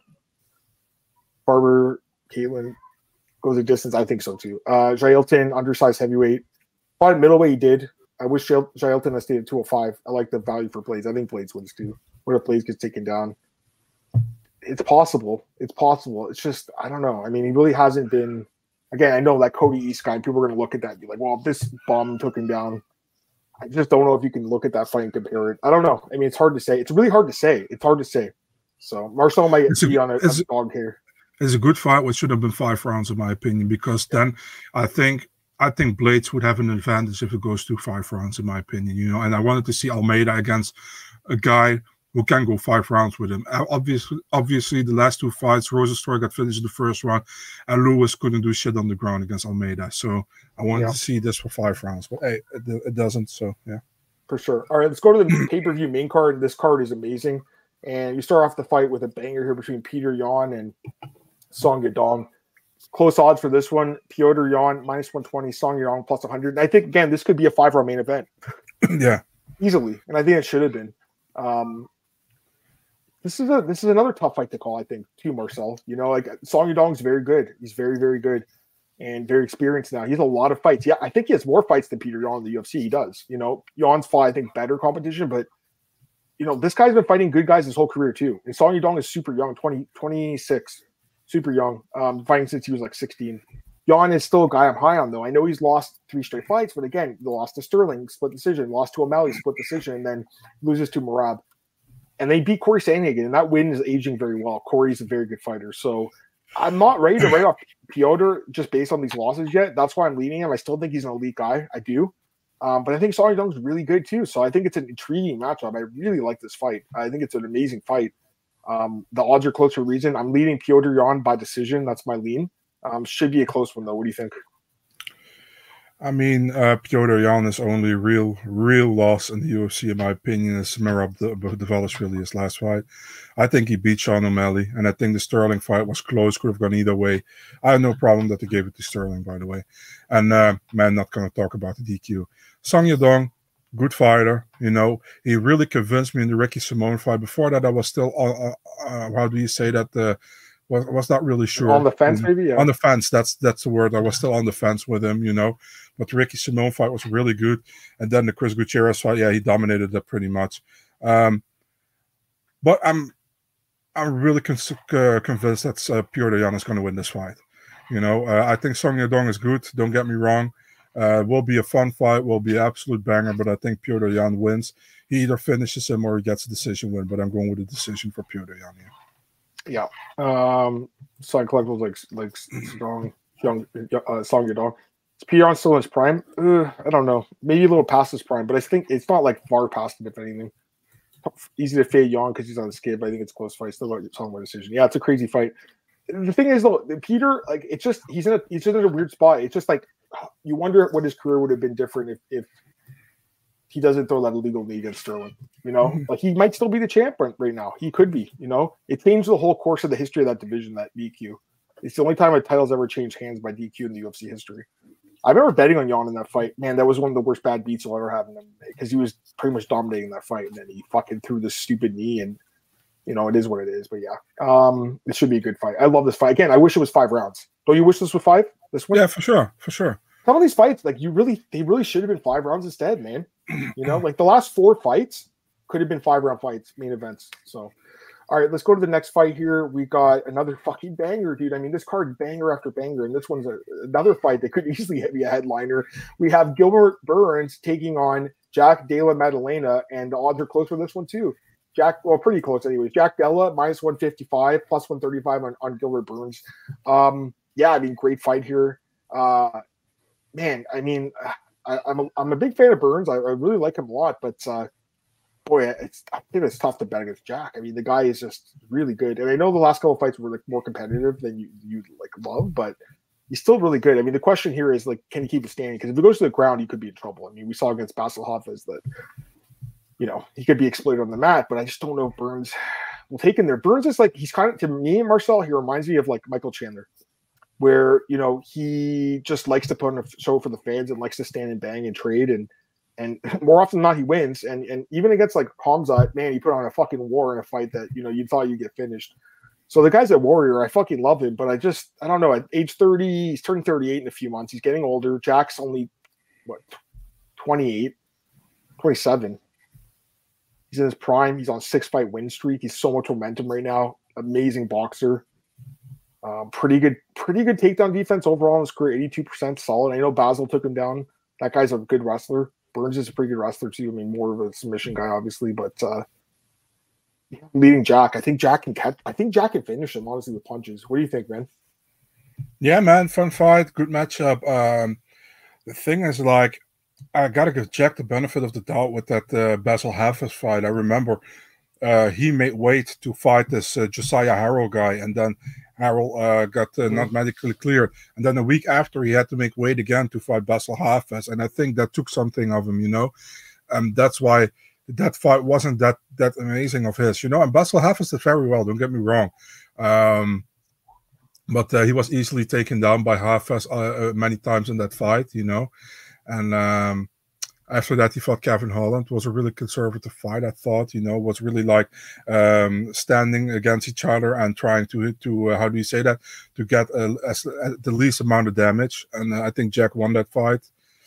Barber, Caitlin goes a distance. I think so too. Jailton, undersized heavyweight. Fought middleweight. He did. I wish Jailton had stayed at 205. I like the value for Blades. I think Blades wins too. What if Blades gets taken down? It's possible. It's just, I don't know. I mean, he really hasn't been. Again, I know that Cody East guy, people are going to look at that and be like, well, this bum took him down. I just don't know if you can look at that fight and compare it. I don't know. I mean, it's hard to say. It's really hard to say. So Marcel might be on a dog here. It's a good fight, which should have been 5 rounds, in my opinion, because then I think Blades would have an advantage if it goes to 5 rounds, in my opinion. And I wanted to see Almeida against a guy who can go 5 rounds with him. Obviously, the last 2 fights, Rosenstruck got finished in the first round, and Lewis couldn't do shit on the ground against Almeida. So I wanted to see this for 5 rounds, but hey, it doesn't. So yeah, for sure. All right, let's go to the pay-per-view main card. This card is amazing, and you start off the fight with a banger here between Peter Yan and Song Yadong. Close odds for this one: Piotr Yan minus 120, Song Yadong plus 100. And I think again, this could be a 5-round main event. Yeah, easily, and I think it should have been. This is another tough fight to call, I think, too, Marcel. Like Song Yadong's very good. He's very, very good and very experienced now. He has a lot of fights. Yeah, I think he has more fights than Peter Yan in the UFC. He does. Yan's fought, I think, better competition, but this guy's been fighting good guys his whole career too. And Song Yadong is super young, 26, super young, fighting since he was like 16. Yan is still a guy I'm high on, though. I know he's lost 3 straight fights, but again, he lost to Sterling, split decision, lost to O'Malley, split decision, and then loses to Merab. And they beat Corey Sandhagen, and that win is aging very well. Corey's a very good fighter. So I'm not ready to write off Piotr just based on these losses yet. That's why I'm leaning him. I still think he's an elite guy. I do. But I think Song Yadong's really good too. So I think it's an intriguing matchup. I really like this fight. I think it's an amazing fight. The odds are close for a reason. I'm leading Piotr Yan by decision. That's my lean. Should be a close one, though. What do you think? I mean, Piotr Jan's only real loss in the UFC, in my opinion, is Merab Dvalishvili, his last fight. I think he beat Sean O'Malley, and I think the Sterling fight was close, could have gone either way. I have no problem that they gave it to Sterling, by the way. And, man, not going to talk about the DQ. Song Yadong, good fighter, He really convinced me in the Ricky Simone fight. Before that, I was still, how do you say that, was not really sure. On the fence, maybe? Yeah. On the fence, that's the word. I was still on the fence with him, But the Ricky Simone fight was really good. And then the Chris Gutierrez fight, yeah, he dominated that pretty much. But I'm really convinced that Piotr Jan is going to win this fight. I think Song Yadong is good. Don't get me wrong. Will be a fun fight. Will be an absolute banger. But I think Piotr Jan wins. He either finishes him or he gets a decision win. But I'm going with a decision for Piotr Jan here. Yeah. Side collectibles like strong young Song Yadong. Is Piotr still in his prime? I don't know. Maybe a little past his prime, but I think it's not like far past it, if anything. Easy to fade Young because he's on the skid, but I think it's a close fight. Still got some decision. Yeah, it's a crazy fight. The thing is though, Peter, like it's just he's in a weird spot. It's just like you wonder what his career would have been different if he doesn't throw that illegal knee against Sterling. Like he might still be the champ right now. He could be. It changed the whole course of the history of that division. That DQ. It's the only time a title's ever changed hands by DQ in the UFC history. I remember betting on Jan in that fight. Man, that was one of the worst bad beats I'll ever have in MMA because he was pretty much dominating that fight, and then he fucking threw this stupid knee, and it is what it is. But yeah, it should be a good fight. I love this fight. Again, I wish it was 5 rounds. Don't you wish this was 5? This one? Yeah, for sure. Some of these fights, like they really should have been 5 rounds instead, man. Like the last 4 fights could have been 5-round fights, main events. So. All right, let's go to the next fight here. We got another fucking banger, dude. I mean, this card banger after banger, and this one's another fight that could easily be a headliner. We have Gilbert Burns taking on Jack Della Maddalena, and the odds are close for this one too. Pretty close anyways. Jack Della minus 155, plus 135 on Gilbert Burns. Yeah, I mean, great fight here. Man, I mean, I'm a big fan of Burns. I really like him a lot, but boy, I think it's tough to bet against Jack. I mean, the guy is just really good, and I know the last couple of fights were like more competitive than you like love, but he's still really good. I mean, the question here is like, can he keep it standing? Because if it goes to the ground, he could be in trouble. I mean, we saw against Basil Hafez that he could be exploited on the mat, but I just don't know if Burns will take in there. Burns is like, he's kind of, to me and Marcel, he reminds me of like Michael Chandler, where he just likes to put on a show for the fans and likes to stand and bang and trade, and more often than not, he wins. And even against like Hamza, man, he put on a fucking war in a fight that, you thought you'd get finished. So the guy's at Warrior. I fucking love him, but I don't know. At age 30, he's turning 38 in a few months. He's getting older. Jack's only, 28, 27. He's in his prime. He's on 6-fight win streak. He's so much momentum right now. Amazing boxer. Pretty good takedown defense overall in his career. 82% solid. I know Basil took him down. That guy's a good wrestler. Burns is a pretty good wrestler too. I mean, more of a submission guy, obviously, but leading Jack. I think Jack can finish him, honestly, with punches. What do you think, man? Yeah, man, fun fight, good matchup. The thing is, like, I gotta give Jack the benefit of the doubt with that Basil Hafez fight. I remember he made weight to fight this Josiah Harrell guy, and then Harrell got not medically cleared, and then a week after he had to make weight again to fight Basil Hafez, and I think that took something of him, that's why that fight wasn't that amazing of his, and Basil Hafez did very well, don't get me wrong, but he was easily taken down by Hafez many times in that fight, and after that, he fought Kevin Holland. It was a really conservative fight, I thought. Was really like standing against each other and trying to how do you say that? To get the least amount of damage. And I think Jack won that fight.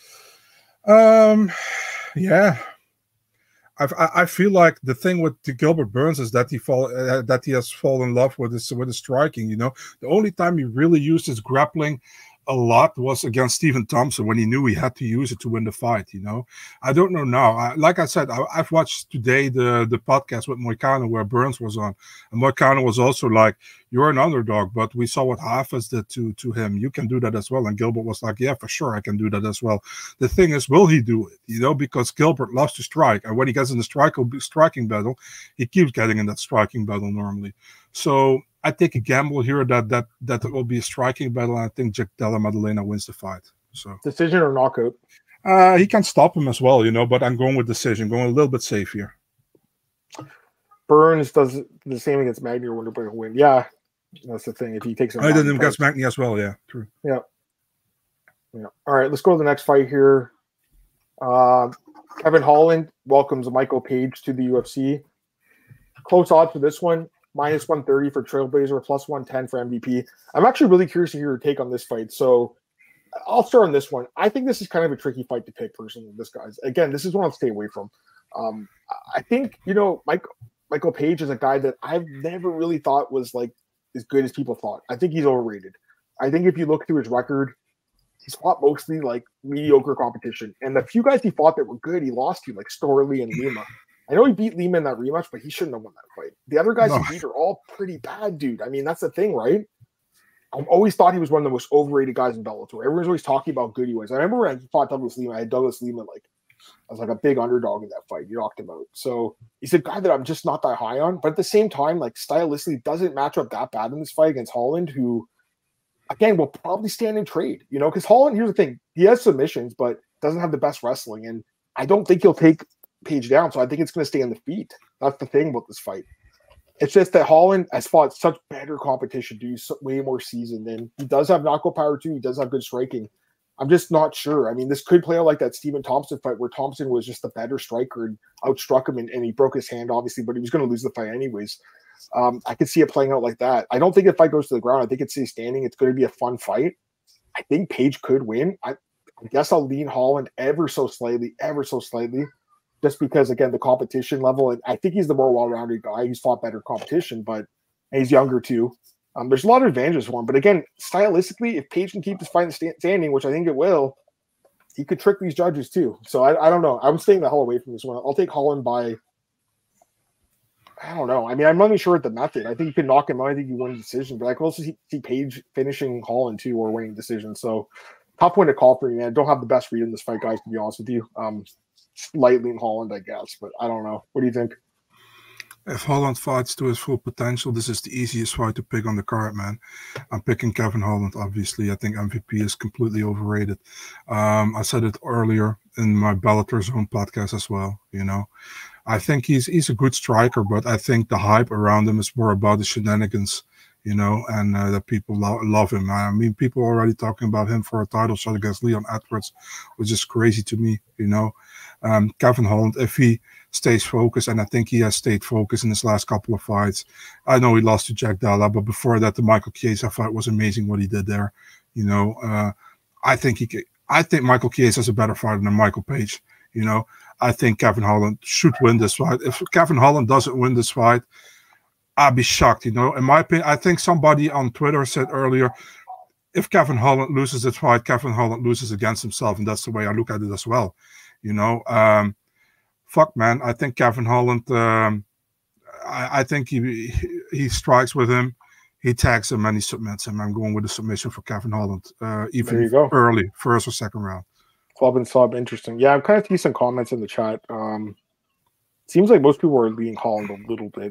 Yeah. I feel like the thing with Gilbert Burns is that he has fallen in love with his striking. The only time he really used his grappling a lot was against Stephen Thompson when he knew he had to use it to win the fight. I don't know now. Like I said, I've watched today the podcast with Moicano where Burns was on, and Moicano was also like, "You're an underdog, but we saw what Hafez did to him. You can do that as well." And Gilbert was like, "Yeah, for sure, I can do that as well." The thing is, will he do it? Because Gilbert loves to strike, and when he gets in the striking battle, he keeps getting in that striking battle normally. So I take a gamble here that it will be a striking battle, and I think Jack Della Maddalena wins the fight. So decision or knockout? He can stop him as well, you know. But I'm going with decision, going a little bit safe here. Burns does the same against Magny or Wonderboy will win. Yeah, that's the thing. If he takes him, I did him against Magny as well. Yeah, true. Yeah. All right, let's go to the next fight here. Kevin Holland welcomes Michael Page to the UFC. Close odds for this one: -130 for Trailblazer, +110 for MVP. I'm actually really curious to hear your take on this fight. So I'll start on this one. I think this is kind of a tricky fight to pick personally. This guy's again, this is one I'll stay away from. I think Michael Page is a guy that I've never really thought was like as good as people thought. I think he's overrated. I think if you look through his record, he's fought mostly like mediocre competition. And the few guys he fought that were good, he lost to, like Storley and Lima. I know he beat Lima in that rematch, but he shouldn't have won that fight. The other guys he beat are all pretty bad, dude. I mean, that's the thing, right? I've always thought he was one of the most overrated guys in Bellator. Everyone's always talking about how good he was. I remember when I fought Douglas Lima, I had Douglas Lima I was like a big underdog in that fight. He knocked him out. So he's a guy that I'm just not that high on. But at the same time, like stylistically, doesn't match up that bad in this fight against Holland, who, again, will probably stand in trade. You know, because Holland, here's the thing. He has submissions, but doesn't have the best wrestling. And I don't think he'll take Page down. So I think it's going to stay on the feet. That's the thing about this fight. It's just that Holland has fought such better competition, dude. Way more seasoned. And he does have knockout power, too. He does have good striking. I'm just not sure. I mean, this could play out like that Stephen Thompson fight where Thompson was just the better striker and outstruck him, and he broke his hand, obviously, but he was going to lose the fight anyways. I could see it playing out like that. I don't think the fight goes to the ground. I think it stays standing. It's going to be a fun fight. I think Page could win. I guess I'll lean Holland ever so slightly, just because, again, the competition level. And I think he's the more well-rounded guy. He's fought better competition, but he's younger too. There's a lot of advantages for him. But again, stylistically, if Page can keep this fight standing, which I think it will, he could trick these judges too. So I don't know. I'm staying the hell away from this one. I'll take Holland by, I don't know. I mean, I'm not even sure at the method. I think you can knock him out. I think you win a decision. But I can also see Page finishing Holland too or winning decision. So tough one to call for you, man. Don't have the best read in this fight, guys, to be honest with you. Slightly in Holland, I guess. But I don't know. What do you think? If Holland fights to his full potential, this is the easiest fight to pick on the card, man. I'm picking Kevin Holland, obviously. I think MVP is completely overrated. I said it earlier in my Bellator Zone podcast as well, you know. I think he's a good striker, but I think the hype around him is more about the shenanigans, you know, and that people love him. I mean, people are already talking about him for a title shot against Leon Edwards, which is crazy to me, you know. Kevin Holland, if he stays focused, and I think he has stayed focused in his last couple of fights. I know he lost to Jack Dalla, but before that, the Michael Chiesa fight was amazing what he did there. You know, I think Michael Chiesa is a better fighter than Michael Page. You know, I think Kevin Holland should win this fight. If Kevin Holland doesn't win this fight, I'd be shocked. You know, in my opinion, I think somebody on Twitter said earlier, if Kevin Holland loses this fight, Kevin Holland loses against himself, and that's the way I look at it as well. You know, fuck, man. I think Kevin Holland. I think he strikes with him, he tags him, and he submits him. I'm going with a submission for Kevin Holland, even early, first or second round. Club and sub, interesting. Yeah, I'm kind of seeing some comments in the chat. Seems like most people are leaning Holland a little bit,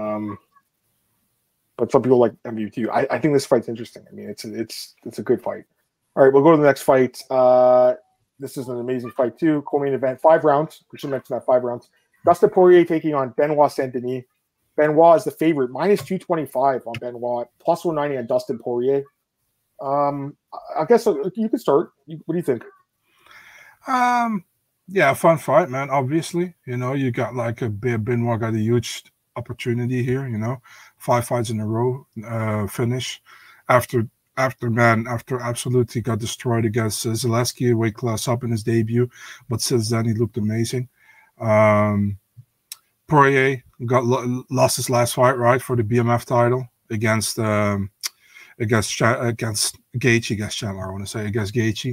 but some people like MVP too. I think this fight's interesting. I mean, it's a good fight. All right, we'll go to the next fight. This is an amazing fight too. Co-main event, 5 rounds. We should mention that 5 rounds. Dustin Poirier taking on Benoit Saint-Denis. Benoit is the favorite, -225 on Benoit, +190 on Dustin Poirier. I guess you could start. What do you think? Yeah, fun fight, man. Obviously, you know, you got like Benoit got a huge opportunity here. You know, 5 fights in a row finish after absolutely got destroyed against Zaleski, weight class up in his debut, but since then he looked amazing. Poirier lost his last fight, right, for the BMF title against Gaethje, against Chandler. I want to say against Gaethje.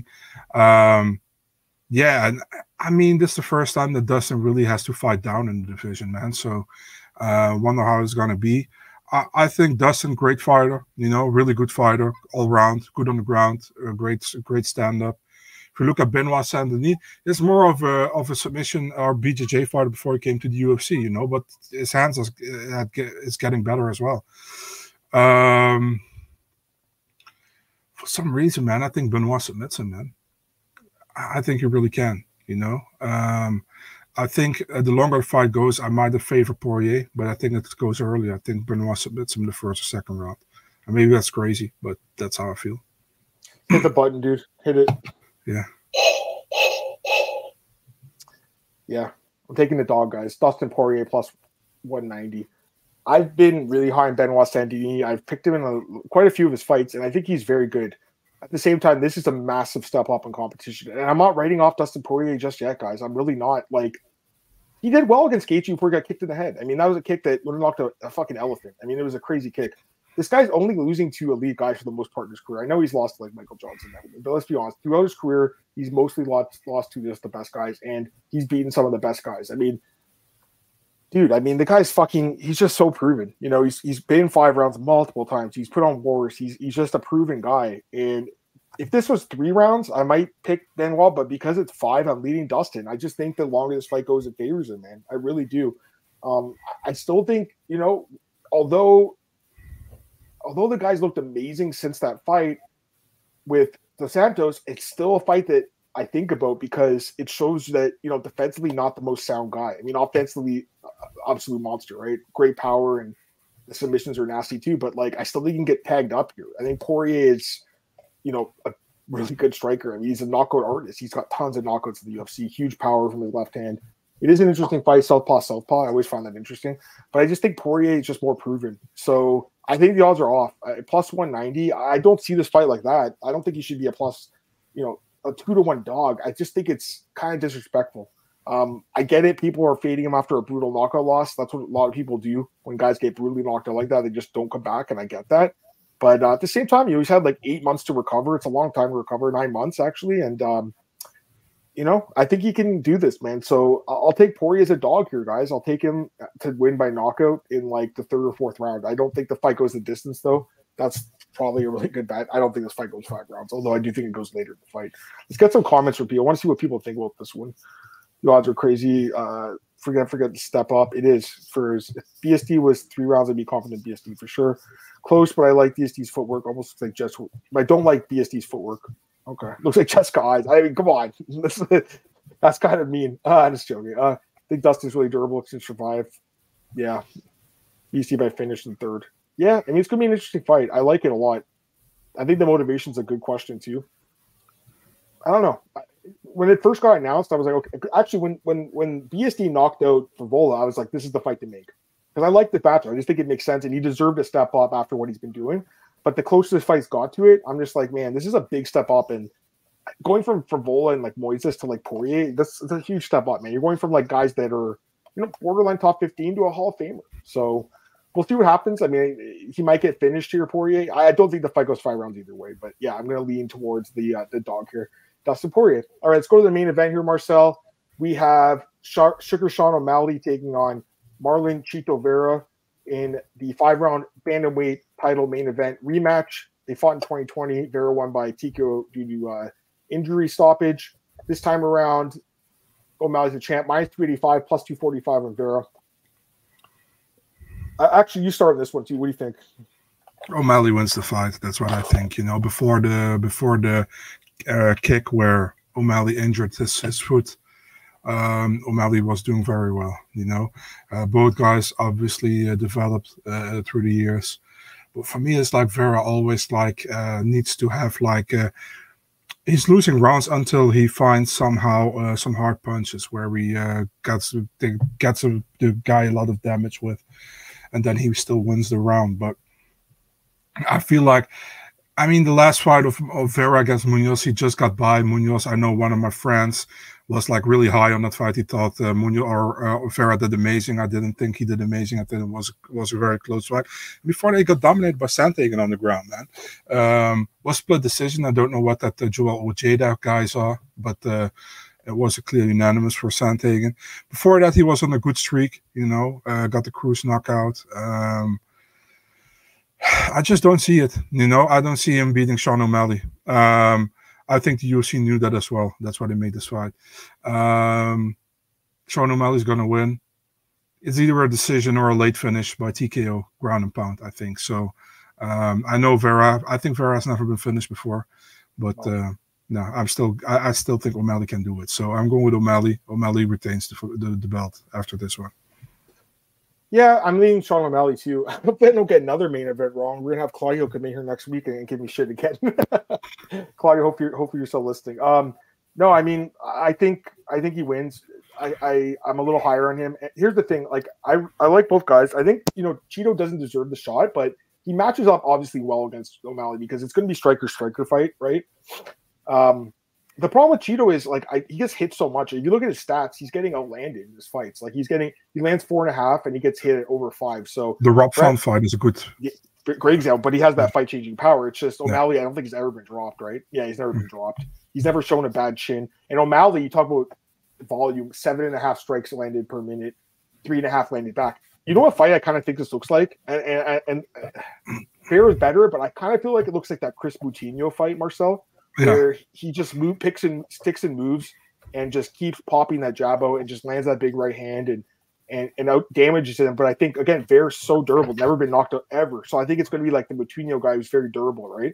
Yeah, and I mean, this is the first time that Dustin really has to fight down in the division, man. So, wonder how it's gonna be. I think Dustin, great fighter, you know, really good fighter all round, good on the ground, great stand up. If you look at Benoit Saint-Denis, it's more of a submission or BJJ fighter before he came to the UFC, you know, but his hands is getting better as well. For some reason, man, I think Benoit submits him, man. I think he really can. You know, I think the longer the fight goes, I might have favored Poirier, but I think it goes early. I think Benoit submits him in the first or second round. And maybe that's crazy, but that's how I feel. Hit the button, dude. Hit it. Yeah. Yeah. I'm taking the dog, guys. Dustin Poirier plus 190. I've been really high on Benoit Saint-Denis. I've picked him in quite a few of his fights, and I think he's very good. At the same time, this is a massive step up in competition. And I'm not writing off Dustin Poirier just yet, guys. I'm really not. Like, he did well against Gaethje before he got kicked in the head. I mean, that was a kick that would have knocked a fucking elephant. I mean, it was a crazy kick. This guy's only losing to elite guys for the most part in his career. I know he's lost to, like, Michael Johnson, but let's be honest. Throughout his career, he's mostly lost to just the best guys, and he's beaten some of the best guys. I mean, dude, the guy's he's just so proven. You know, he's been in 5 rounds multiple times. He's put on wars. He's just a proven guy. And if this was 3 rounds, I might pick Benoit, but because it's 5, I'm leading Dustin. I just think the longer this fight goes, it favors him, man. I really do. I still think, you know, although the guys looked amazing since that fight with Dos Santos, it's still a fight that I think about because it shows that, you know, defensively not the most sound guy. I mean, offensively, absolute monster, right? Great power, and the submissions are nasty too. But like, I still think he can get tagged up here. I think Poirier is, you know, a really good striker. I mean, he's a knockout artist. He's got tons of knockouts in the UFC. Huge power from his left hand. It is an interesting fight, southpaw. I always find that interesting. But I just think Poirier is just more proven. So I think the odds are off. Plus 190. I don't see this fight like that. I don't think he should be a plus, you know, a 2-to-1 dog. I just think it's kind of disrespectful. I get it. People are fading him after a brutal knockout loss. That's what a lot of people do when guys get brutally knocked out like that. They just don't come back, and I get that. But at the same time, you know, he's had like 8 months to recover. It's a long time to recover, 9 months actually. And, you know, I think he can do this, man. So I'll take Poirier as a dog here, guys. I'll take him to win by knockout in like the 3rd or 4th round. I don't think the fight goes the distance, though. That's probably a really good bet. I don't think this fight goes 5 rounds, although I do think it goes later in the fight. Let's get some comments from people. I want to see what people think about this one. The odds are crazy. Forget to step up. It is. If BSD was 3 rounds, I'd be confident BSD for sure. Close, but I like BSD's footwork. Almost looks like Jess. I don't like BSD's footwork. Okay. Looks like Jessica Eyes. I mean, come on. That's kind of mean. I'm just joking. I think Dustin's really durable. Can survive. Yeah. BSD by finish in 3rd. Yeah. I mean, it's going to be an interesting fight. I like it a lot. I think the motivation's a good question, too. I don't know. When it first got announced, I was like, okay. Actually, when BSD knocked out Favola, I was like, this is the fight to make. Because I like the matchup. I just think it makes sense, and he deserved a step up after what he's been doing. But the closer this fight's got to it, I'm just like, man, this is a big step up. And going from Favola and like Moises to like Poirier, that's a huge step up, man. You're going from like guys that are, you know, borderline top 15 to a Hall of Famer. So we'll see what happens. I mean, he might get finished here, Poirier. I don't think the fight goes 5 rounds either way. But yeah, I'm going to lean towards the dog here, Dustin Poirier. All right, let's go to the main event here, Marcel. We have Sugar Sean O'Malley taking on Marlon Chito Vera in the 5-round bantamweight title main event rematch. They fought in 2020. Vera won by TKO due to injury stoppage. This time around, O'Malley's the champ. Minus 385, plus 245 on Vera. Actually, you start this one too. What do you think? O'Malley wins the fight. That's what I think. You know, before the kick where O'Malley injured his foot, O'Malley was doing very well. You know, both guys obviously developed through the years. But for me, it's like Vera always like needs to have like he's losing rounds until he finds somehow some hard punches where he gets the guy a lot of damage with, and then he still wins the round. But I feel like, I mean, the last fight of Vera against Munoz, he just got by Munoz. I know one of my friends was like really high on that fight. He thought Munoz or Vera did amazing. I didn't think he did amazing. I think it was a very close fight. Before they got dominated by Sandhagen on the ground, man. Was split decision. I don't know what that Joel Ojeda guys are, but it was a clear unanimous for Sandhagen. Before that, he was on a good streak. You know, got the Cruz knockout. I just don't see it. You know, I don't see him beating Sean O'Malley. I think the UFC knew that as well. That's why they made this fight. Sean O'Malley's going to win. It's either a decision or a late finish by TKO, ground and pound, I think. So I know Vera. I think Vera has never been finished before. But no, I still think O'Malley can do it. So I'm going with O'Malley. O'Malley retains the belt after this one. Yeah, I'm leaning Sean O'Malley too. I hope they don't get another main event wrong. We're gonna have Claudio come in here next week and give me shit again. Claudio, hopefully you're still listening. No, I mean, I think he wins. I'm a little higher on him. Here's the thing, like I like both guys. I think Cheeto doesn't deserve the shot, but he matches up obviously well against O'Malley because it's going to be striker fight, right? The problem with Cheeto is like he gets hit so much. If you look at his stats, he's getting outlanded in his fights. Like he lands 4.5 and he gets hit at over 5. So the Rob Font fight is a good, great example. But he has that fight changing power. It's just O'Malley. I don't think he's ever been dropped, right? Yeah, he's never been dropped. He's never shown a bad chin. And O'Malley, you talk about volume, 7.5 strikes landed per minute, 3.5 landed back. You know what fight I kind of think this looks like? And Fair is better, but I kind of feel like it looks like that Chris Moutinho fight, Marcel. Where he just sticks and moves and just keeps popping that jab out and just lands that big right hand and out damages him. But I think again, Bear's so durable, never been knocked out ever. So I think it's going to be like the Moutinho guy who's very durable, right?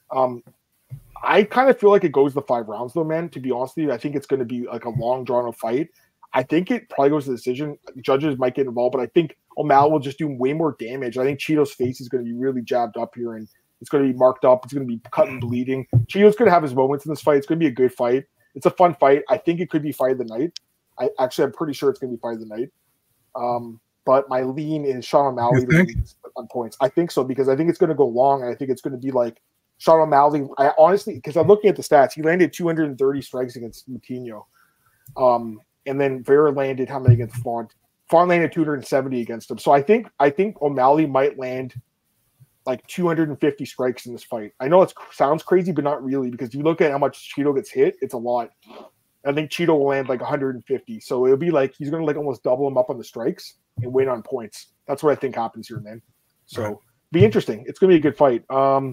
I kind of feel like it goes the 5 rounds though, man. To be honest with you, I think it's going to be like a long drawn out fight. I think it probably goes to the decision. Judges might get involved, but I think O'Malley will just do way more damage. I think Cheeto's face is going to be really jabbed up here and it's going to be marked up. It's going to be cut and bleeding. Cheeto's going to have his moments in this fight. It's going to be a good fight. It's a fun fight. I think it could be fight of the night. I'm pretty sure it's going to be fight of the night. But my lean is Sean O'Malley on points. I think so because I think it's going to go long, and I think it's going to be like Sean O'Malley. I honestly, because I'm looking at the stats, he landed 230 strikes against Moutinho, and then Vera landed how many against Font? Font landed 270 against him. So I think O'Malley might land like 250 strikes in this fight. I know it sounds crazy, but not really, because if you look at how much Cheeto gets hit, it's a lot. I think Cheeto will land like 150. So it'll be like he's going to like almost double him up on the strikes and win on points. That's what I think happens here, man. So be interesting. It's going to be a good fight.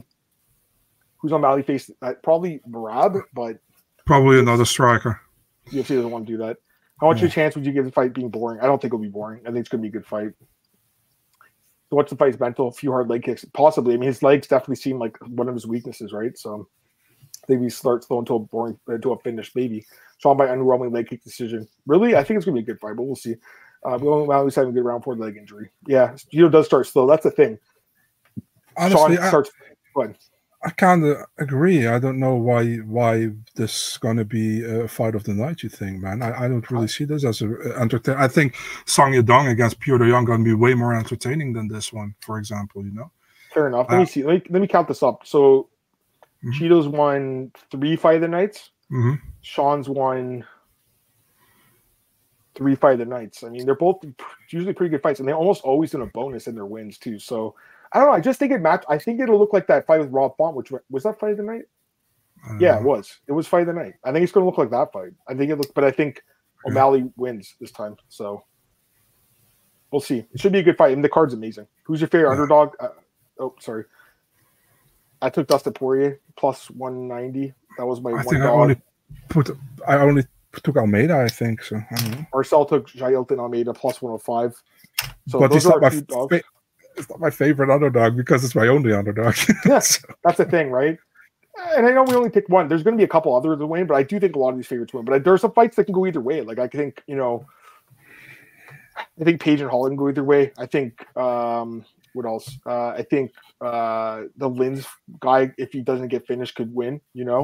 Who's O'Malley face? Probably Merab, but probably another striker. UFC doesn't want to do that. How much of a chance would you give the fight being boring? I don't think it'll be boring. I think it's going to be a good fight. So what's the fight's mental? A few hard leg kicks, possibly. I mean, his legs definitely seem like one of his weaknesses, right? So maybe he starts throwing to a finish, maybe. Sean by underwhelming leg kick decision. Really, I think it's gonna be a good fight, but we'll see. O'Malley's having a good round 4 leg injury. Yeah, Cheeto does start slow. That's the thing. Honestly, Sean starts. Go ahead. I kind of agree. I don't know why this is going to be a fight of the night, you think, man. I don't really see this as a entertaining. I think Song Yadong against Petr Yan going to be way more entertaining than this one, for example, Fair enough. Let me see. Let me count this up. So Cheeto's won 3 fight of the nights. Sean's won 3 fight of the nights. I mean, they're both usually pretty good fights, and they almost always in a bonus in their wins, too. So I don't know. I just think I think it'll look like that fight with Rob Font, which was that fight of the night. Yeah, it was. It was fight of the night. I think it's going to look like that fight. But I think O'Malley wins this time. So we'll see. It should be a good fight, and the card's amazing. Who's your favorite underdog? Sorry. I took Dustin Poirier plus 190. That was my I only took Almeida, I think. So I don't know. Marcel took Jailton Almeida plus 105. So but those are our 2 dogs. It's not my favorite underdog because it's my only underdog. Yes, that's the thing, right? And I know we only picked one. There's going to be a couple others that win, but I do think a lot of these favorites win. But there's some fights that can go either way. Like I think, I think Page and Holland go either way. I think what else? I think the Linz guy, if he doesn't get finished, could win.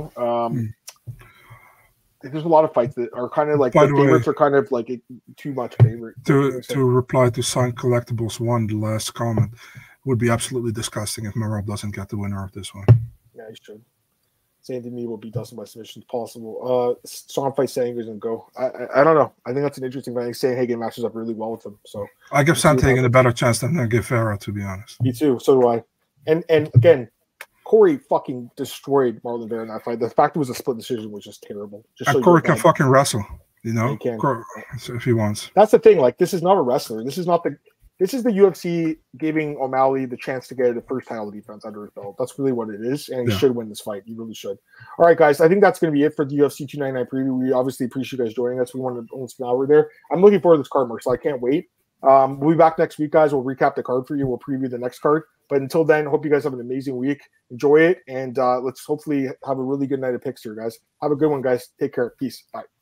There's a lot of fights that are kind of like the favorites are kind of like too much favorite. To reply to Signed Collectibles 1, the last comment would be absolutely disgusting if Merab doesn't get the winner of this one. Yeah, he should. Same to me will be Dustin by submission if possible. Sean fight Sandhagen and go. I don't know. I think that's an interesting thing. Sandhagen matches up really well with him. So I give Sandhagen a better chance than I give Vera, to be honest. Me too. So do I. And again, Corey fucking destroyed Marlon Vera in that fight. The fact it was a split decision was just terrible. And Corey can fucking wrestle, He can. If he wants. That's the thing. Like, this is not a wrestler. This is the UFC giving O'Malley the chance to get a first title defense under his belt. That's really what it is, and he should win this fight. He really should. All right, guys. I think that's going to be it for the UFC 299 preview. We obviously appreciate you guys joining us. We wanted almost an hour there. I'm looking forward to this card, Mark, so I can't wait. We'll be back next week, guys. We'll recap the card for you. We'll preview the next card. But until then, hope you guys have an amazing week. Enjoy it, and let's hopefully have a really good night of picks here, guys. Have a good one, guys. Take care. Peace. Bye.